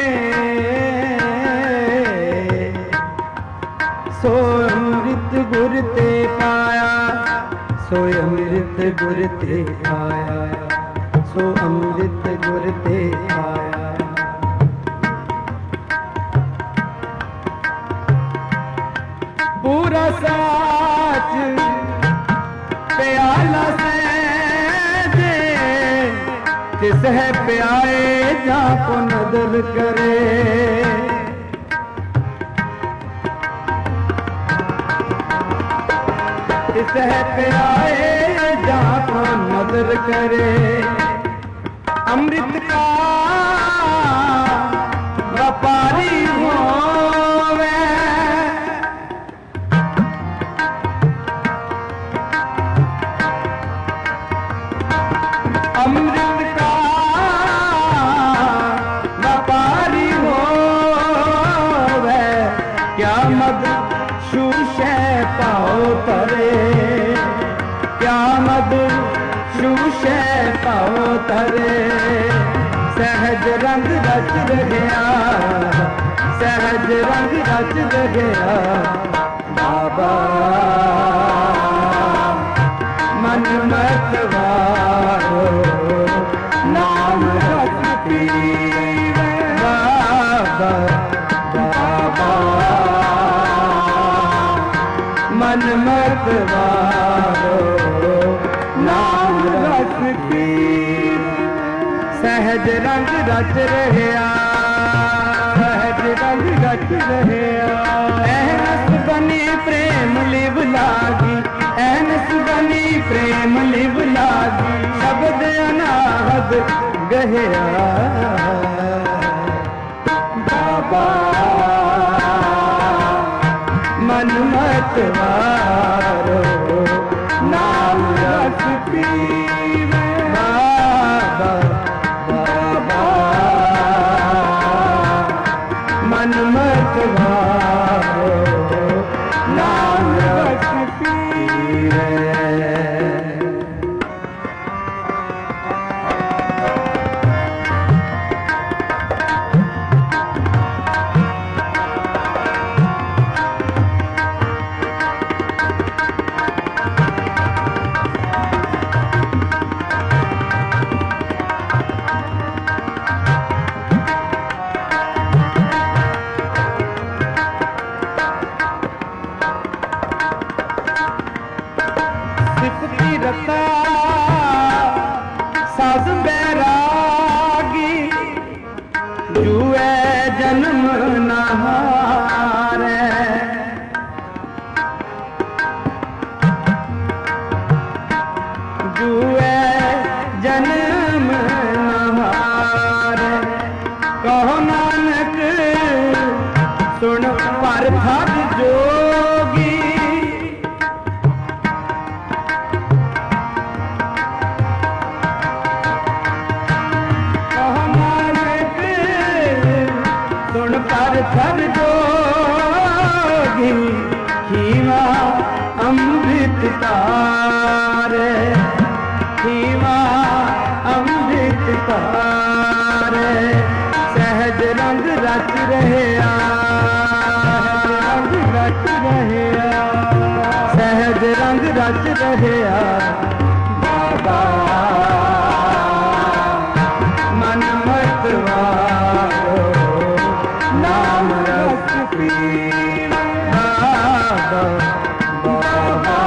सो अमृत गुर ते पाया, सो अमृत गुर ते पाया, सो अमृत गुर ते पाया। पूरा साच प्याला से दे, किस है प्याए जाको नजर करे। किस है प्याए जाको नजर करे। अमृत का व्यापारी होवे अमृत का व्यापारी होवे। क्या मद शूशे पाओ तरे, क्या मद शूशे पाओ तरे। सहज रंग रच गया, सहज रंग रच गया। बाबा मन मत वारो नाम रखती। बाबा बाबा मन मत वारो नाम रखती। सहज रंग रच रहा, सहज रंग रच रहा। ऐनस बनी प्रेम लिव लागी, ऐनस बनी प्रेम लिव लागी। शब्द अनाहद गहरा बाबा मन मत वारो नाम रस पीवे। बाबा बाबा मन मत वारो नाम रस पीवे। साध बैरागी जुए जन्म न हारे। जुए जन्म न हारे। कहो नानक सुन पर थक जोगी। कहो नानक सुन पर थक जोगी। खीवा अमृत तारे। खीवा अमृत तारे। सहज रंग रच रहया। रच रहया। सहज रंग रच रहया। बाबा मन मत वारो नाम रस पीवा। बाबा बाबा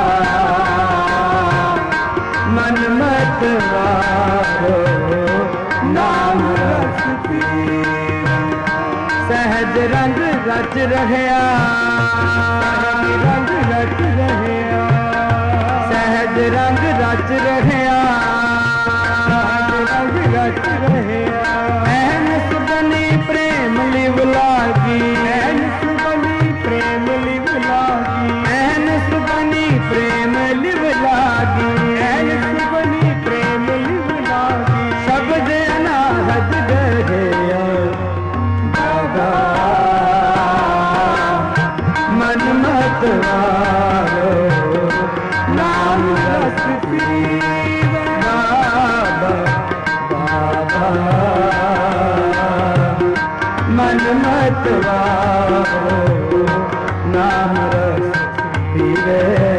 मन मत वारो नाम रस पीवा। सहज रंग रच रहया। रंग रच रहया। सहज रंग रच रहया। रंग रच रहया। ऐनस बनी प्रेम लिव लागी। ऐनस बनी प्रेम लिव लागी। ऐनस बनी प्रेम लिव लागी। ऐनस बनी प्रेम लिव लागी। शब्द अनाहत गया। बाबा मन मत वारो नाम रस पीवा। बाबा बाबा मन मत वारो नाम रस पीवे।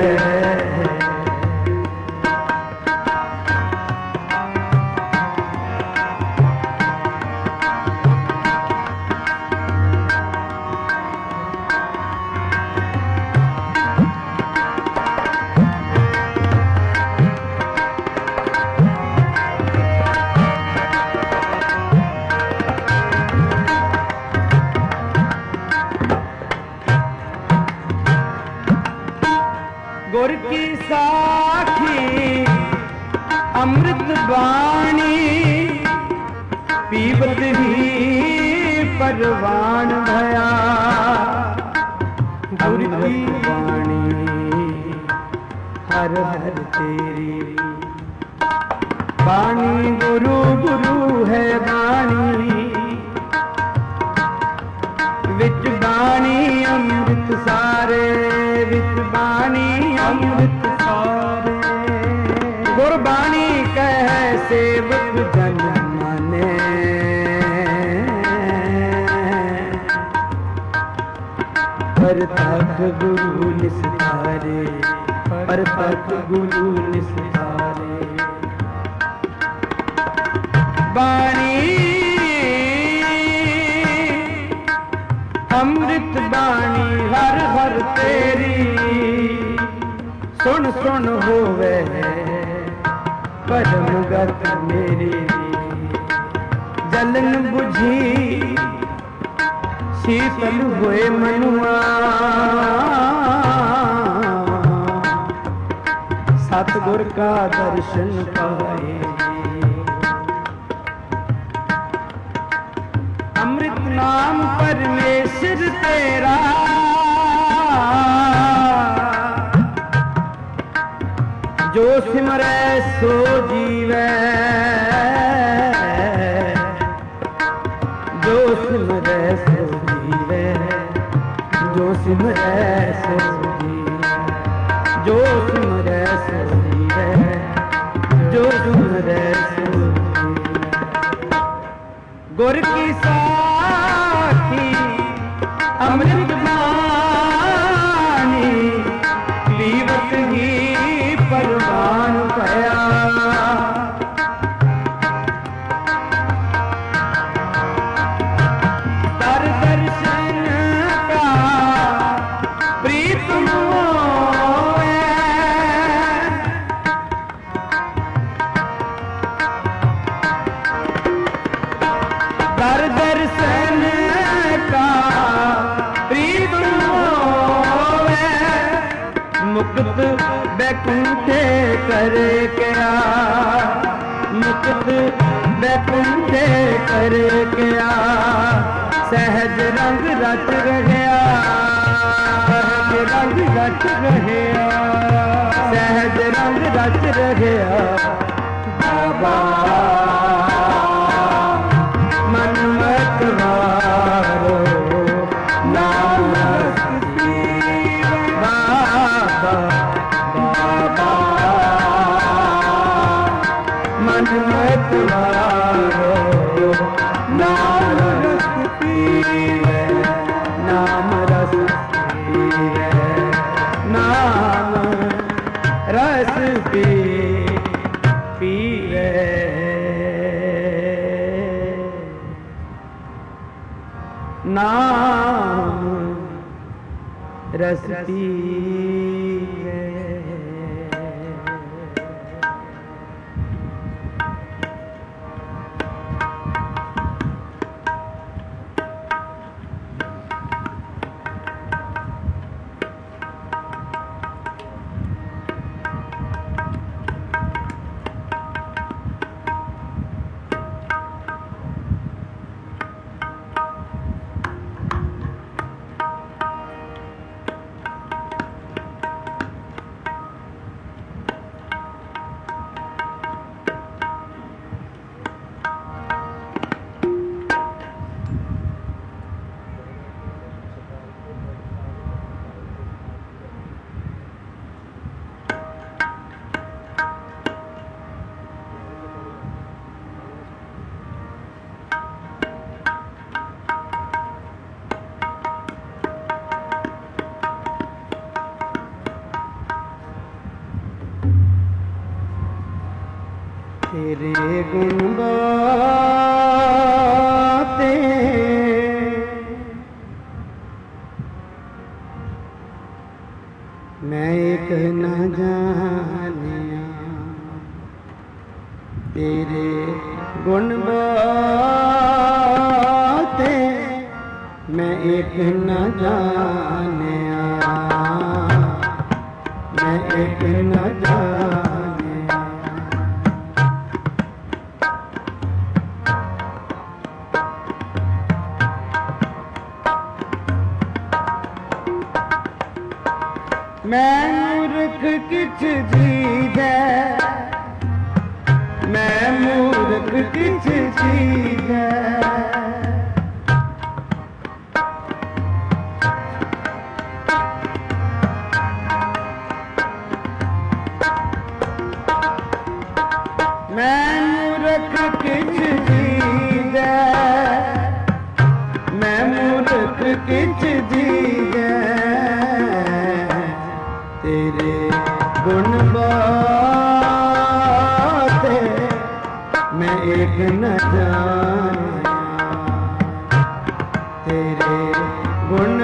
गुर की साखी अमृत वाणी। पीवत ही परवान भया। गुर की वाणी हर हर तेरी। वाणी गुरु गुरु है वाणी। विच वाणी अमृत सारे। विच वाणी अमृत सारे। गुरबाणी कह सेवक जन माने। पर तक गुरु निस्तारे। पर तक गुरु निस्तारे। वाणी अमृत वाणी हर हर तेरी। सुन सुन होवे परम गत मेरी। जलन बुझी शीतल होए मनुआ। सतगुर का दर्शन पाए। अमृत नाम परमेश्वर तेरा। जो सिमरै सो जीवै। जो सिमरै सो जीवै। जो सिमरै सो जीवै। जो सिमरै सो जीवै। जो सिमरै सो जीवै। गुर की साखी अमृत वाणी। पीवत ही परवान भया। दर दर्शन का प्रीतम होए। सन का प्रीत होवे, मुक्त बैकुंठे करे क्या, मुक्त बैकुंठे करे क्या, सहज रंग रच रहया, सहज रंग रच रहया, सहज रंग रच रहया बाबा। मन मत मारो नाम बाबा, बाबा मन मत मारो नाम रस पीवे, नाम रस पीवे, नाम रस पीवे। नाम रस पीवे। तेरे गुण गाते मैं एक न जानिया, तेरे गुण गाते मैं एक न जानिया, मैं एक न जानिया। मैं मूर्ख किछ चीज है, मैं मूर्ख किछ चीज है, मैं मूर्ख किछ चीज है, मैं मूर्ख किछ चीज है। तेरे गुण गाते मैं एक न जानिया, तेरे गुण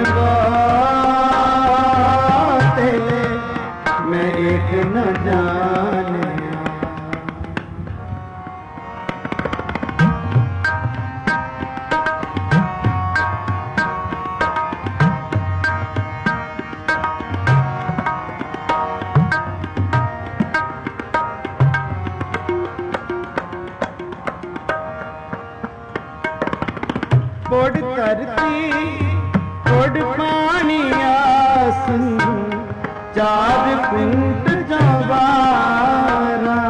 गाते मैं एक न जानिया। कोड धरती कोड पानी आसन, चार कुंट जवारा,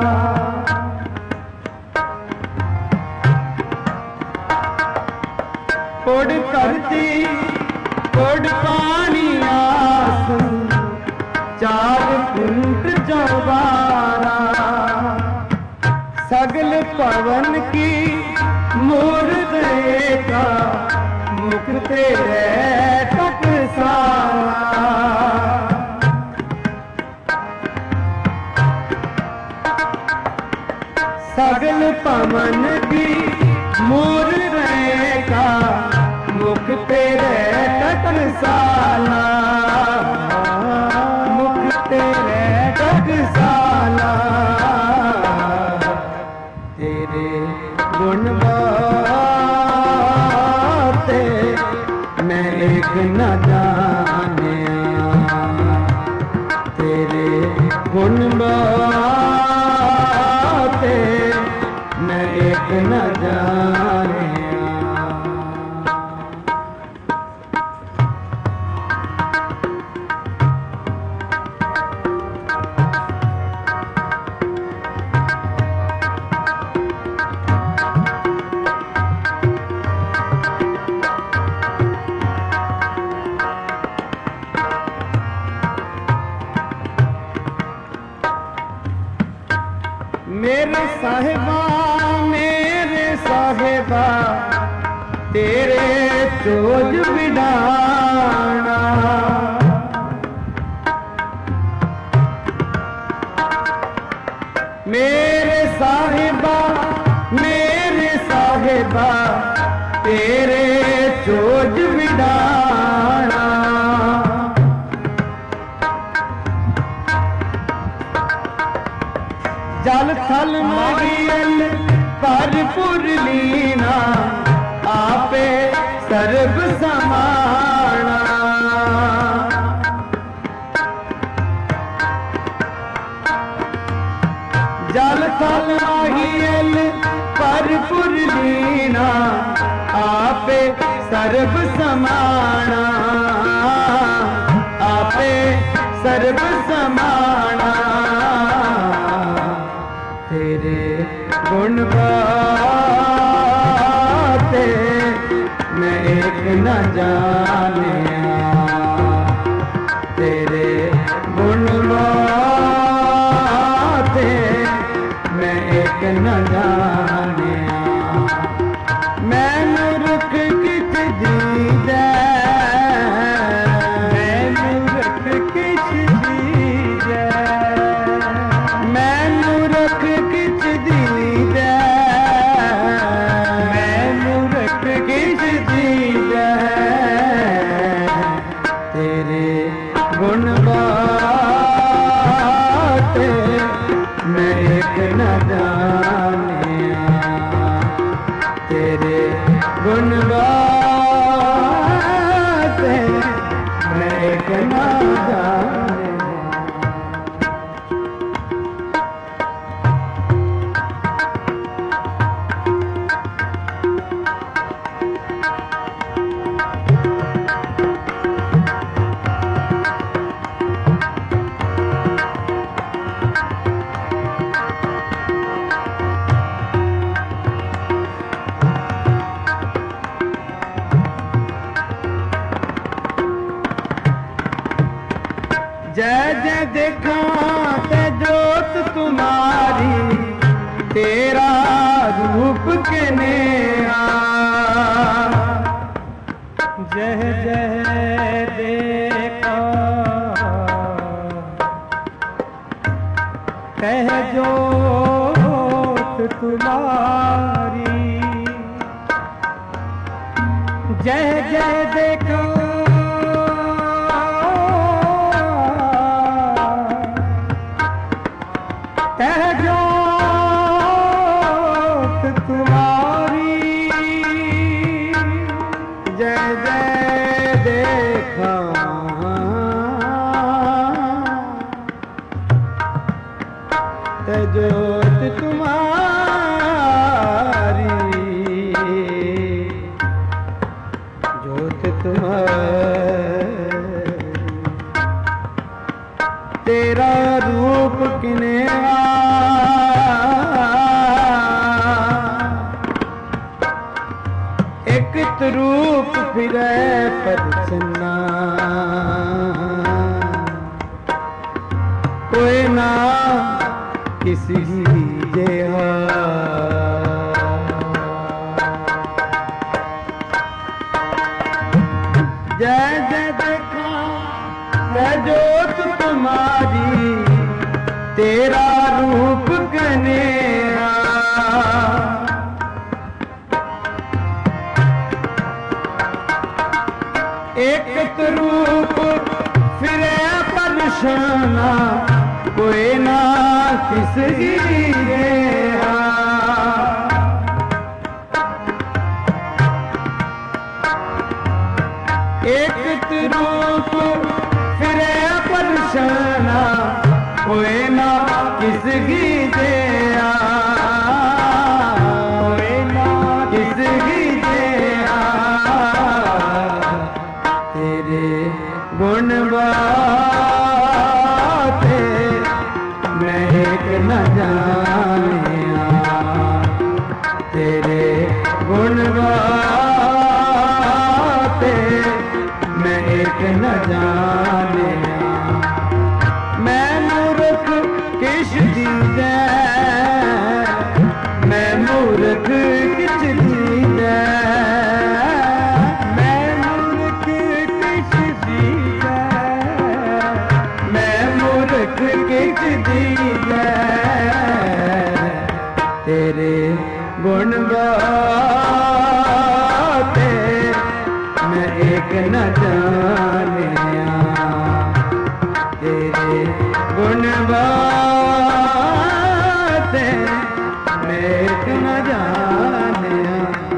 कोड धरती कोड पानी आसन, चार कुंट जवारा, सगल पवन की मूर्त का मुख तेरे टकसारा, सगल पवन की मूर्त का मुख तेरे टकसाला, मुख तेरे टकसाला। तेरे गुण गाते बाते मैं एक न जाने तेरे गुण बाते मैं एक न जाने। मेरे साहिबा तेरे चोज बिडाना मेरे साहिबा तेरे चोज बिडाना जल थल मगियल भरपुर लीना आपे सर्ब समाना जल थल मगियल भरपुर लीना आपे सर्ब समाना आपे सर्ब समाना तेरे गुण बाते मैं एक न जाने तेरे गुण बाते मैं एक न जाने मैं मूर्ख कित दीदा मैं मूर्ख कित दीदा मैं मूर्ख कित दीदा मैं मूर्ख कित दीदा तेरे गुण बाते मैं एक न जाने तेरे गुण बाते मैं एक न जाने। जय जय देखा ते जोत तुम्हारी तेरा रूप के नेहा जय जय देखा कह जोत तुम्हारी जय जय देखा जोत तुम्हारी जय जय देखा ते जोत तुम्हारी जोत तुम्हारी तेरा रूप किनेवा एक रूप फिरे परछना कोई ना किसी जेहा जय जय देखा मैं जोत तुम्हारी तेरा रूप कनेहा एक रूप फिरे परछना कोई ना किसी जेहा मूर्ख किछ दीदा, मैं मूर्ख किछ दीदा, मैं मूर्ख किछ दीदा, तेरे गुण गाते मैं एक न जानिया, तेरे गुण गाते मैं एक न जानिया।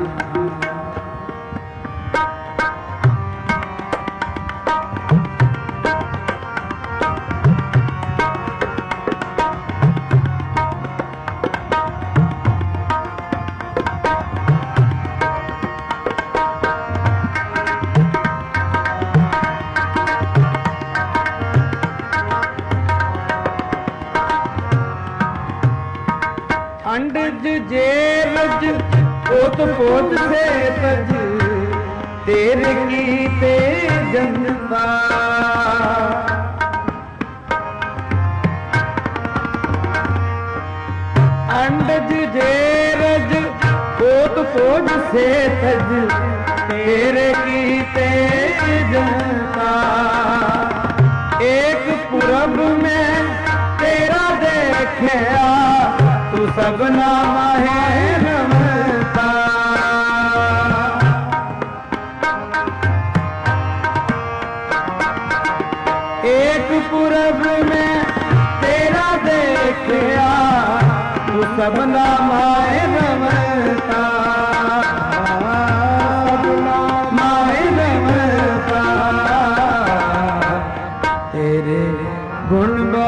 अंडज जेरज पोत पोत से तज, तेरे की ते जनता, अंडज जेरज पोत पोत से तज, तेरे की ते जनता, एक पुरब में तेरा देखा तू सबना माहे रमता, एक पुरब में तेरा देखा तू सबना माहे रमता, माहे रमता, तेरे गुण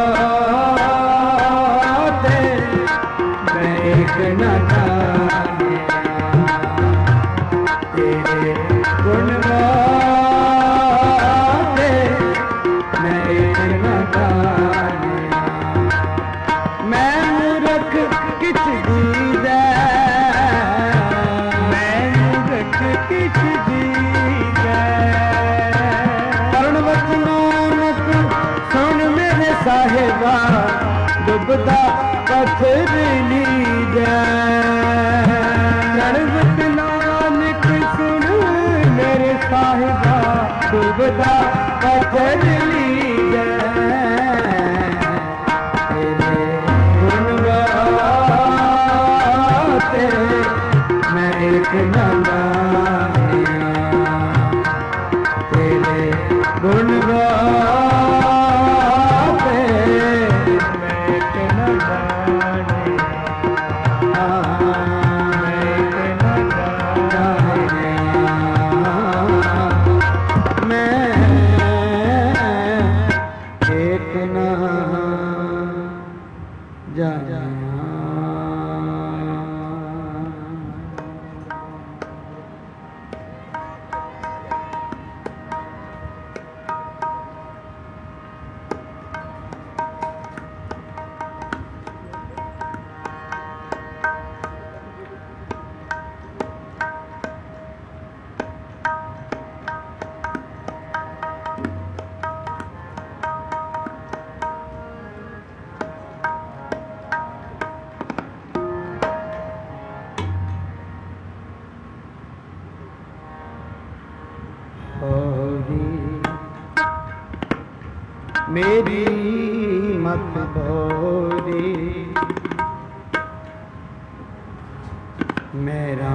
गाते मैं एक न जानिया, तेरे गुण गाते मैं एक न जानिया, मैं मूर्ख किछ दीदा, मैं मूर्ख किछ दीदा, करणवत नानक सुन मेरे साहिबा, डुबदा पत्थर लीजा, करणवत नानक सुन मेरे साहिबा, डुबदा पत्थर लीजा, तेरे गुण गाते मैं एक न जानिया, तेरे गुण गाते मैं एक न जानिया, मैं एक न जानिया, मैं एक न जानिया। मेरी मत भोरी, मेरा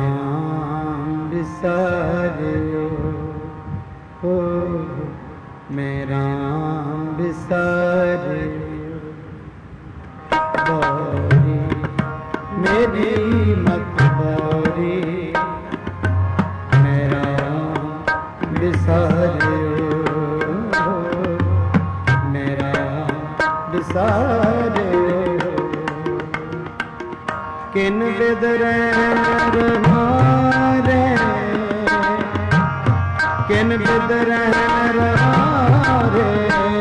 बिसारियो हो, मेरा बिसारियो भोरी, मेरी मत भोरी, मेरा बिसारियो किन बिद रहारे, किन बिद रहारे,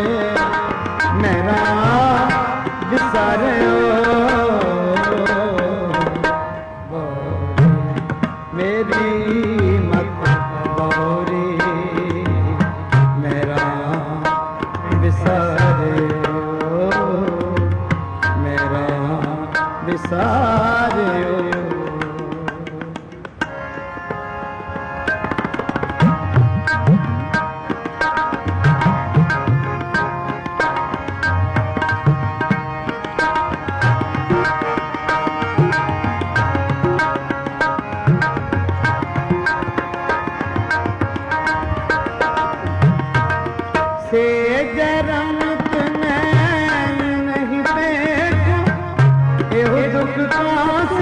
मेरा बिसारियो मेरी मत भोरी, मेरा बिसारियो, मेरा बिसारियो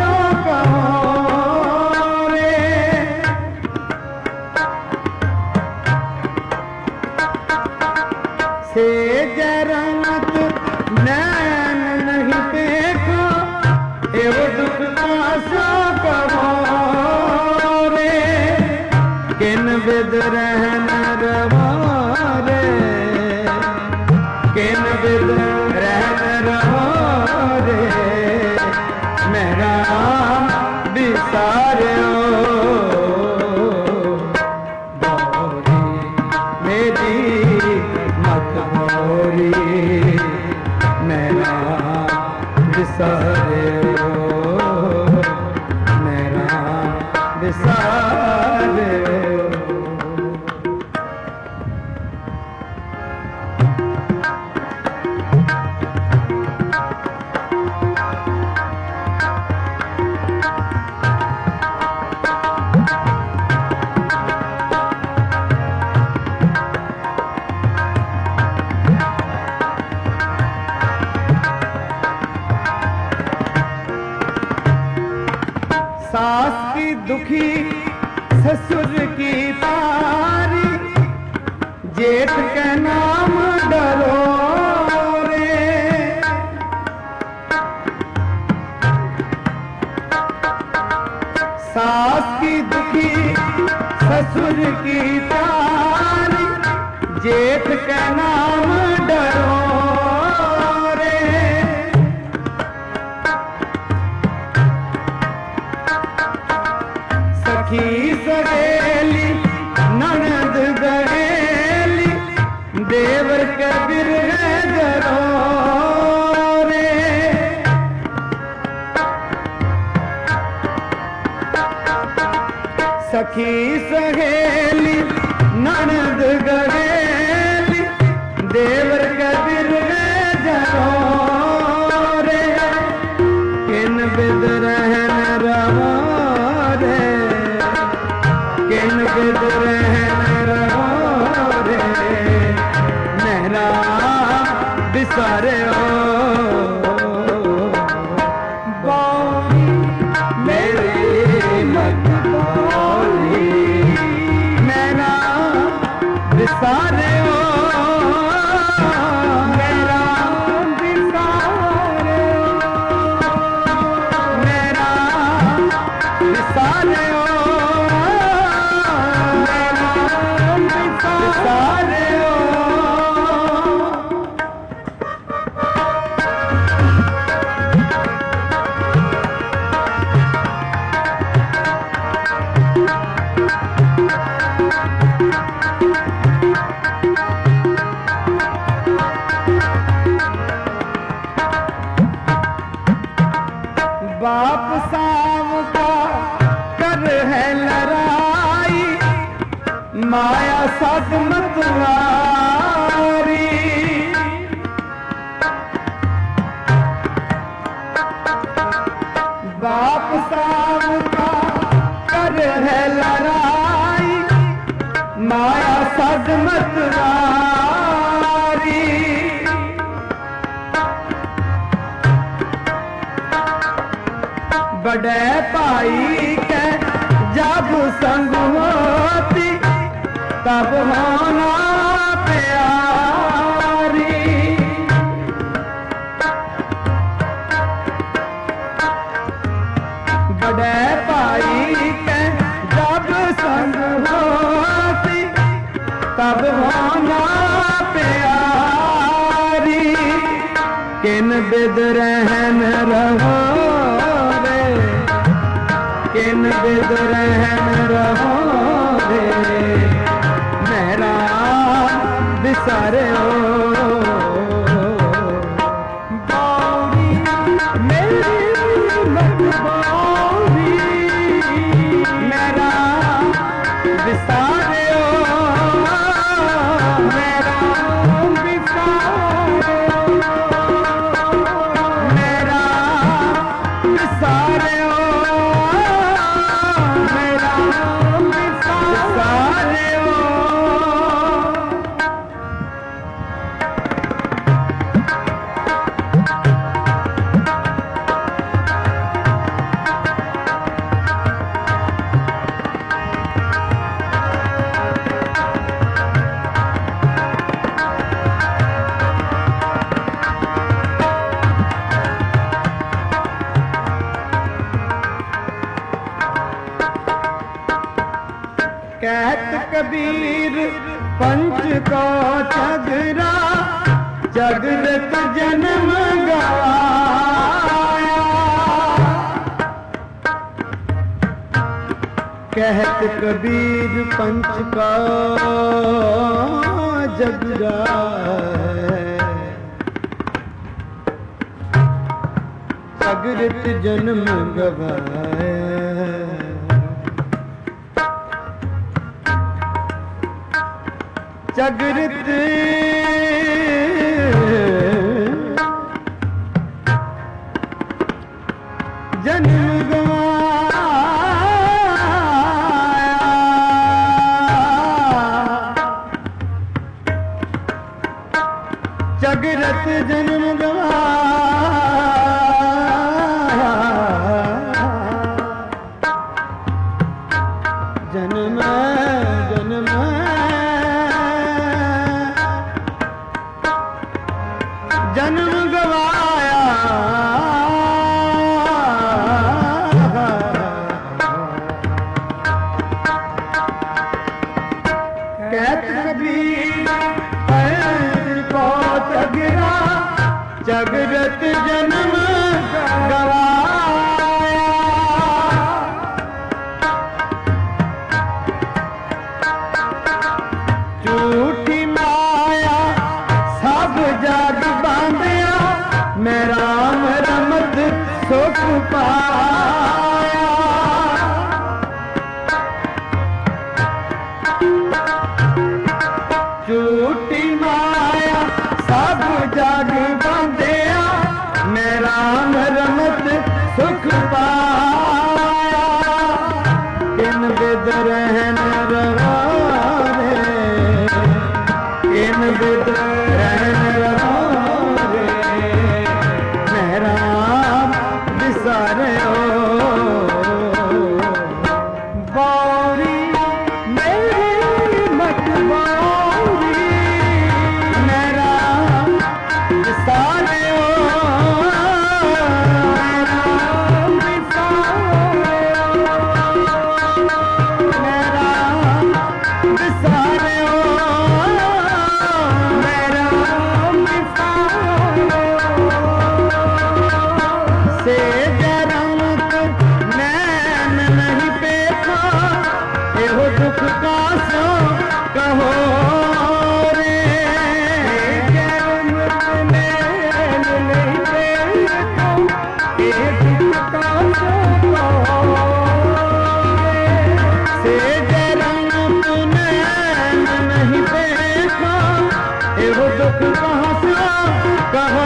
कहो रे। से जरमत नैन नहीं देखो एवं दुख पासो कहो रे। किन विद रहन रहो रे, किन विद रहन रहो रे। मेरा बिसारो बोरी मेरी मत बोरी, मेरा बिसारो मेरा बिसारो। सास की दुखी ससुर की तारी, जेठ के नाम डरो रे। सास की दुखी ससुर की तारी, जेठ के नाम डरो रे। सखी सहेली ननद गहेली, देवर के बिरह जरो रे। सखी सहेली ननद गहेली, देवर के बिरह जरो रे। किन बिद रहन रहो रे, किन बिद रहन रहो रे। मेरा बिसारो बोली मेरी मत बोली, मेरा बिसारो मेरा बिसारो मेरा बिसारो बाप साम का कर है लड़ाई, माया साथ मतवारी। बाप साम का कर है लड़ाई, माया साथ मतवारी। बड़े भाई के जब संग होती, तब होना प्यारी। बड़े भाई के जब संग होती, तब होना प्यारी। किन बिद रहन रहो रे, किन बिद रहन रहो रे। मेरा बिसारो बोली मेरी मत बोली, मेरा बिसारो मेरा बिसारो मेरा बिसारो मेरा बिसारो। कहत कबीर पंच को चगरा जगरत जन्म गवाया। कहत कबीर पंच का जगरा जगरत जन्म गवाया। जगरत जन्म गवाया। जगरत जन्म गवाया। जन्म जन्म जन्म गवाया। कहत कबीर पंच को चगरा जगरत जन्म गवाया। झूठी माया सब जग बांधिया मैं राम रमत सुख पाया। झूठी माया सब जग बांधिया मैं राम रमत सुख पाया। इन विद रहन रहो रे, इन विद रहन रहो रे, मैं राम विसारे हो। बारी मेरी मत बारी मैं राम विसारे हो। मैं राम विसारे हो, मैं राम विसारे हो, मैं राम विसारे हो। से जरमत नैन नहीं पेखा एहो दुख का सो कहो रे। जरमत नैन नहीं पेखा ए दुख का सो कहो रे। से जरमत नैन नहीं पेखा एहो दुख कहाँ से कहो।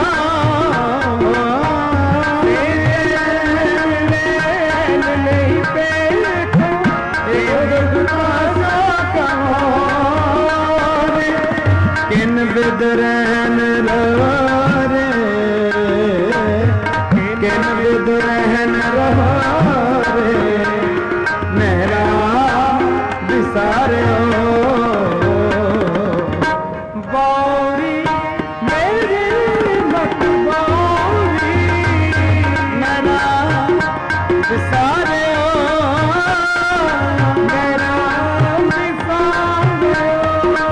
नहीं पेखा एहो दुख कहाँ से कहो रे। किन विद रहन रहो रे, किन विद रहन रहो रे, मैं राम विसारे हो। बारी मेरी मत बारी मैं राम विसारे हो, मैं राम विसारे हो,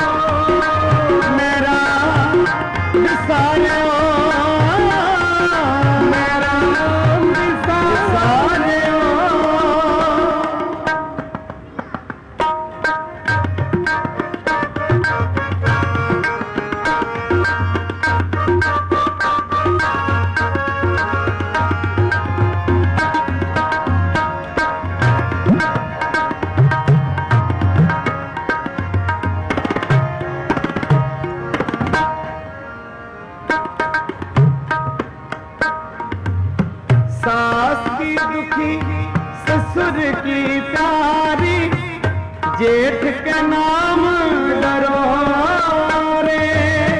मैं राम विसारे हो, मैं राम विसारे हो। सास की दुखी ससुर की प्यारी जेठ के नाम डरो रे।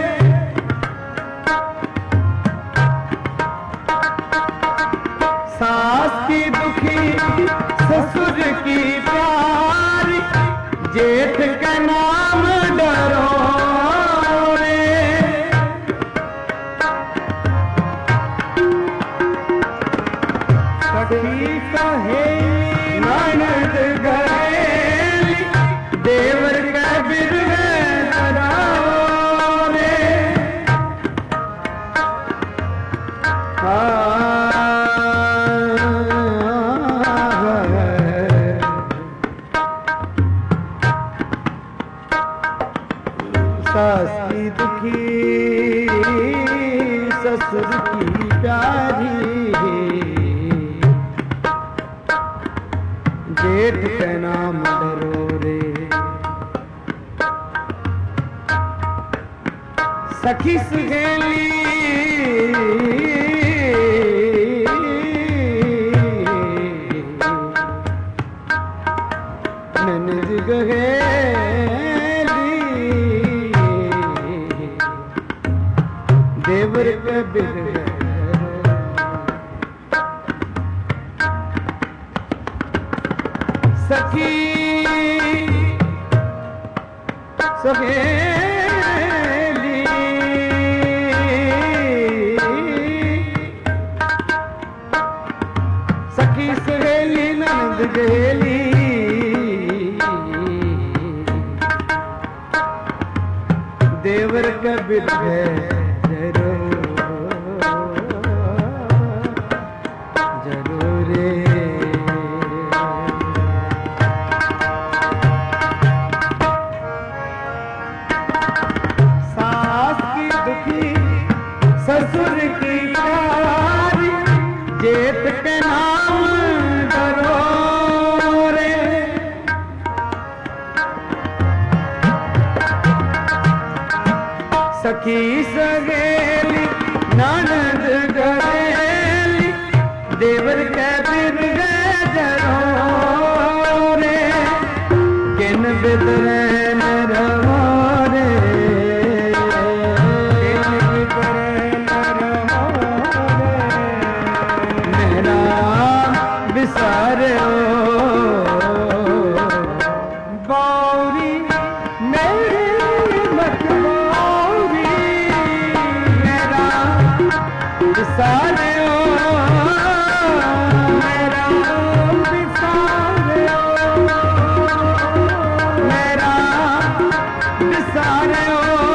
सास की दुखी ससुर की प्यारी जेठ के नाम डरो रे। सखी कहे ननद गए जेठ के नाम डरो रे। सखी सुहेली ननद गहेली देवर के बिगड़ सखी सहेली सखी सहेली नंद गेली देवर का बिरहे ससुर की प्यारी जेठ के नाम डरो रे। सखी सगेली ननद गरेली देवर के बिन जरो रे। किन बिदरे न रहो रे सारे गौरी मेरी मत गौरी मेरा सारे मेरा सारे मेरा सारे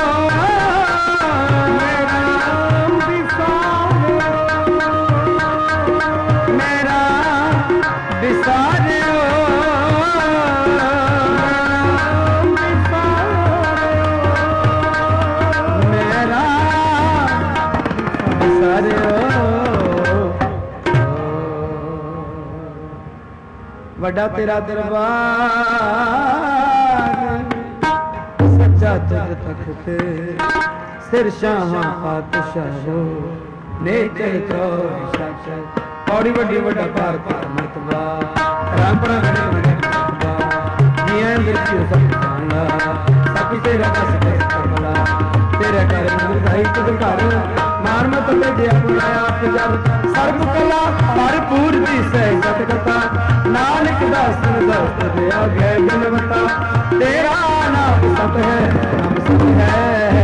वड्डा तेरा दरबार सच्चा तुझ तख्त सिर शाह पातशाहो ने चल चौरी पौड़ी वड्डी वड्डा भारत मर्तबा रामपुरा जिया दृष्टि सब जाना सब तेरा कस करबला तेरा घर मुर्दाई तुझ घर मार मत दे अपना आप जब सर्व कला भरपूर दी सह सतकता नानक दास दास दे आगे बिनवता तेरा नाम सत है नाम सत है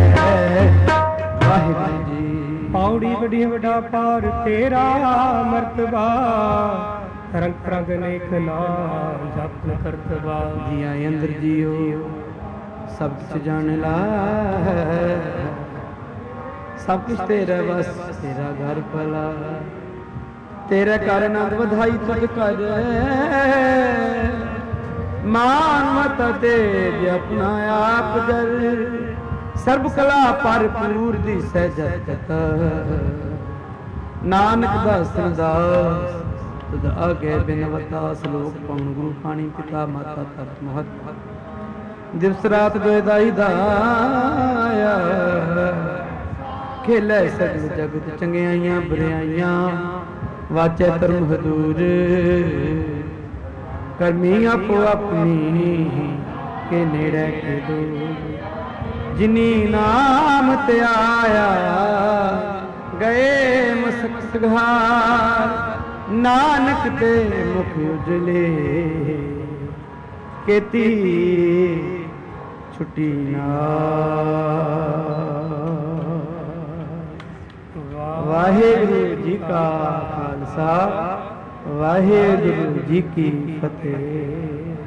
वाहिगुरू जी। पौड़ी बड़ी वड्डा पार तेरा मर्तबा रंग रंग नेक नाम जप करतबा। जिया अंदर जियो सब कुछ जान ला सब कुछ तेरा बस तेरा घर भला तेरे कर नंद बधाई तुझ कर मान मत दे अपना आप जर सर्व कला भरपूर दी सहजत नानक दास दास तुद आगे बिनवता श्लोक पौन गुरु पाणी पिता माता तरत महत दिवस रात दोदाई दाया खेलै सगल जगत चंगियाइयां बुराइयां वाचे धर्म हजूर करमी आपो अपनी के नेड़े के दूर जिनी नाम ते आया गए मसक सघार नानक ते मुख उजले केती छुट्टी ना। वाहेगुरु जी का खालसा वाहेगुरु जी की फतेह।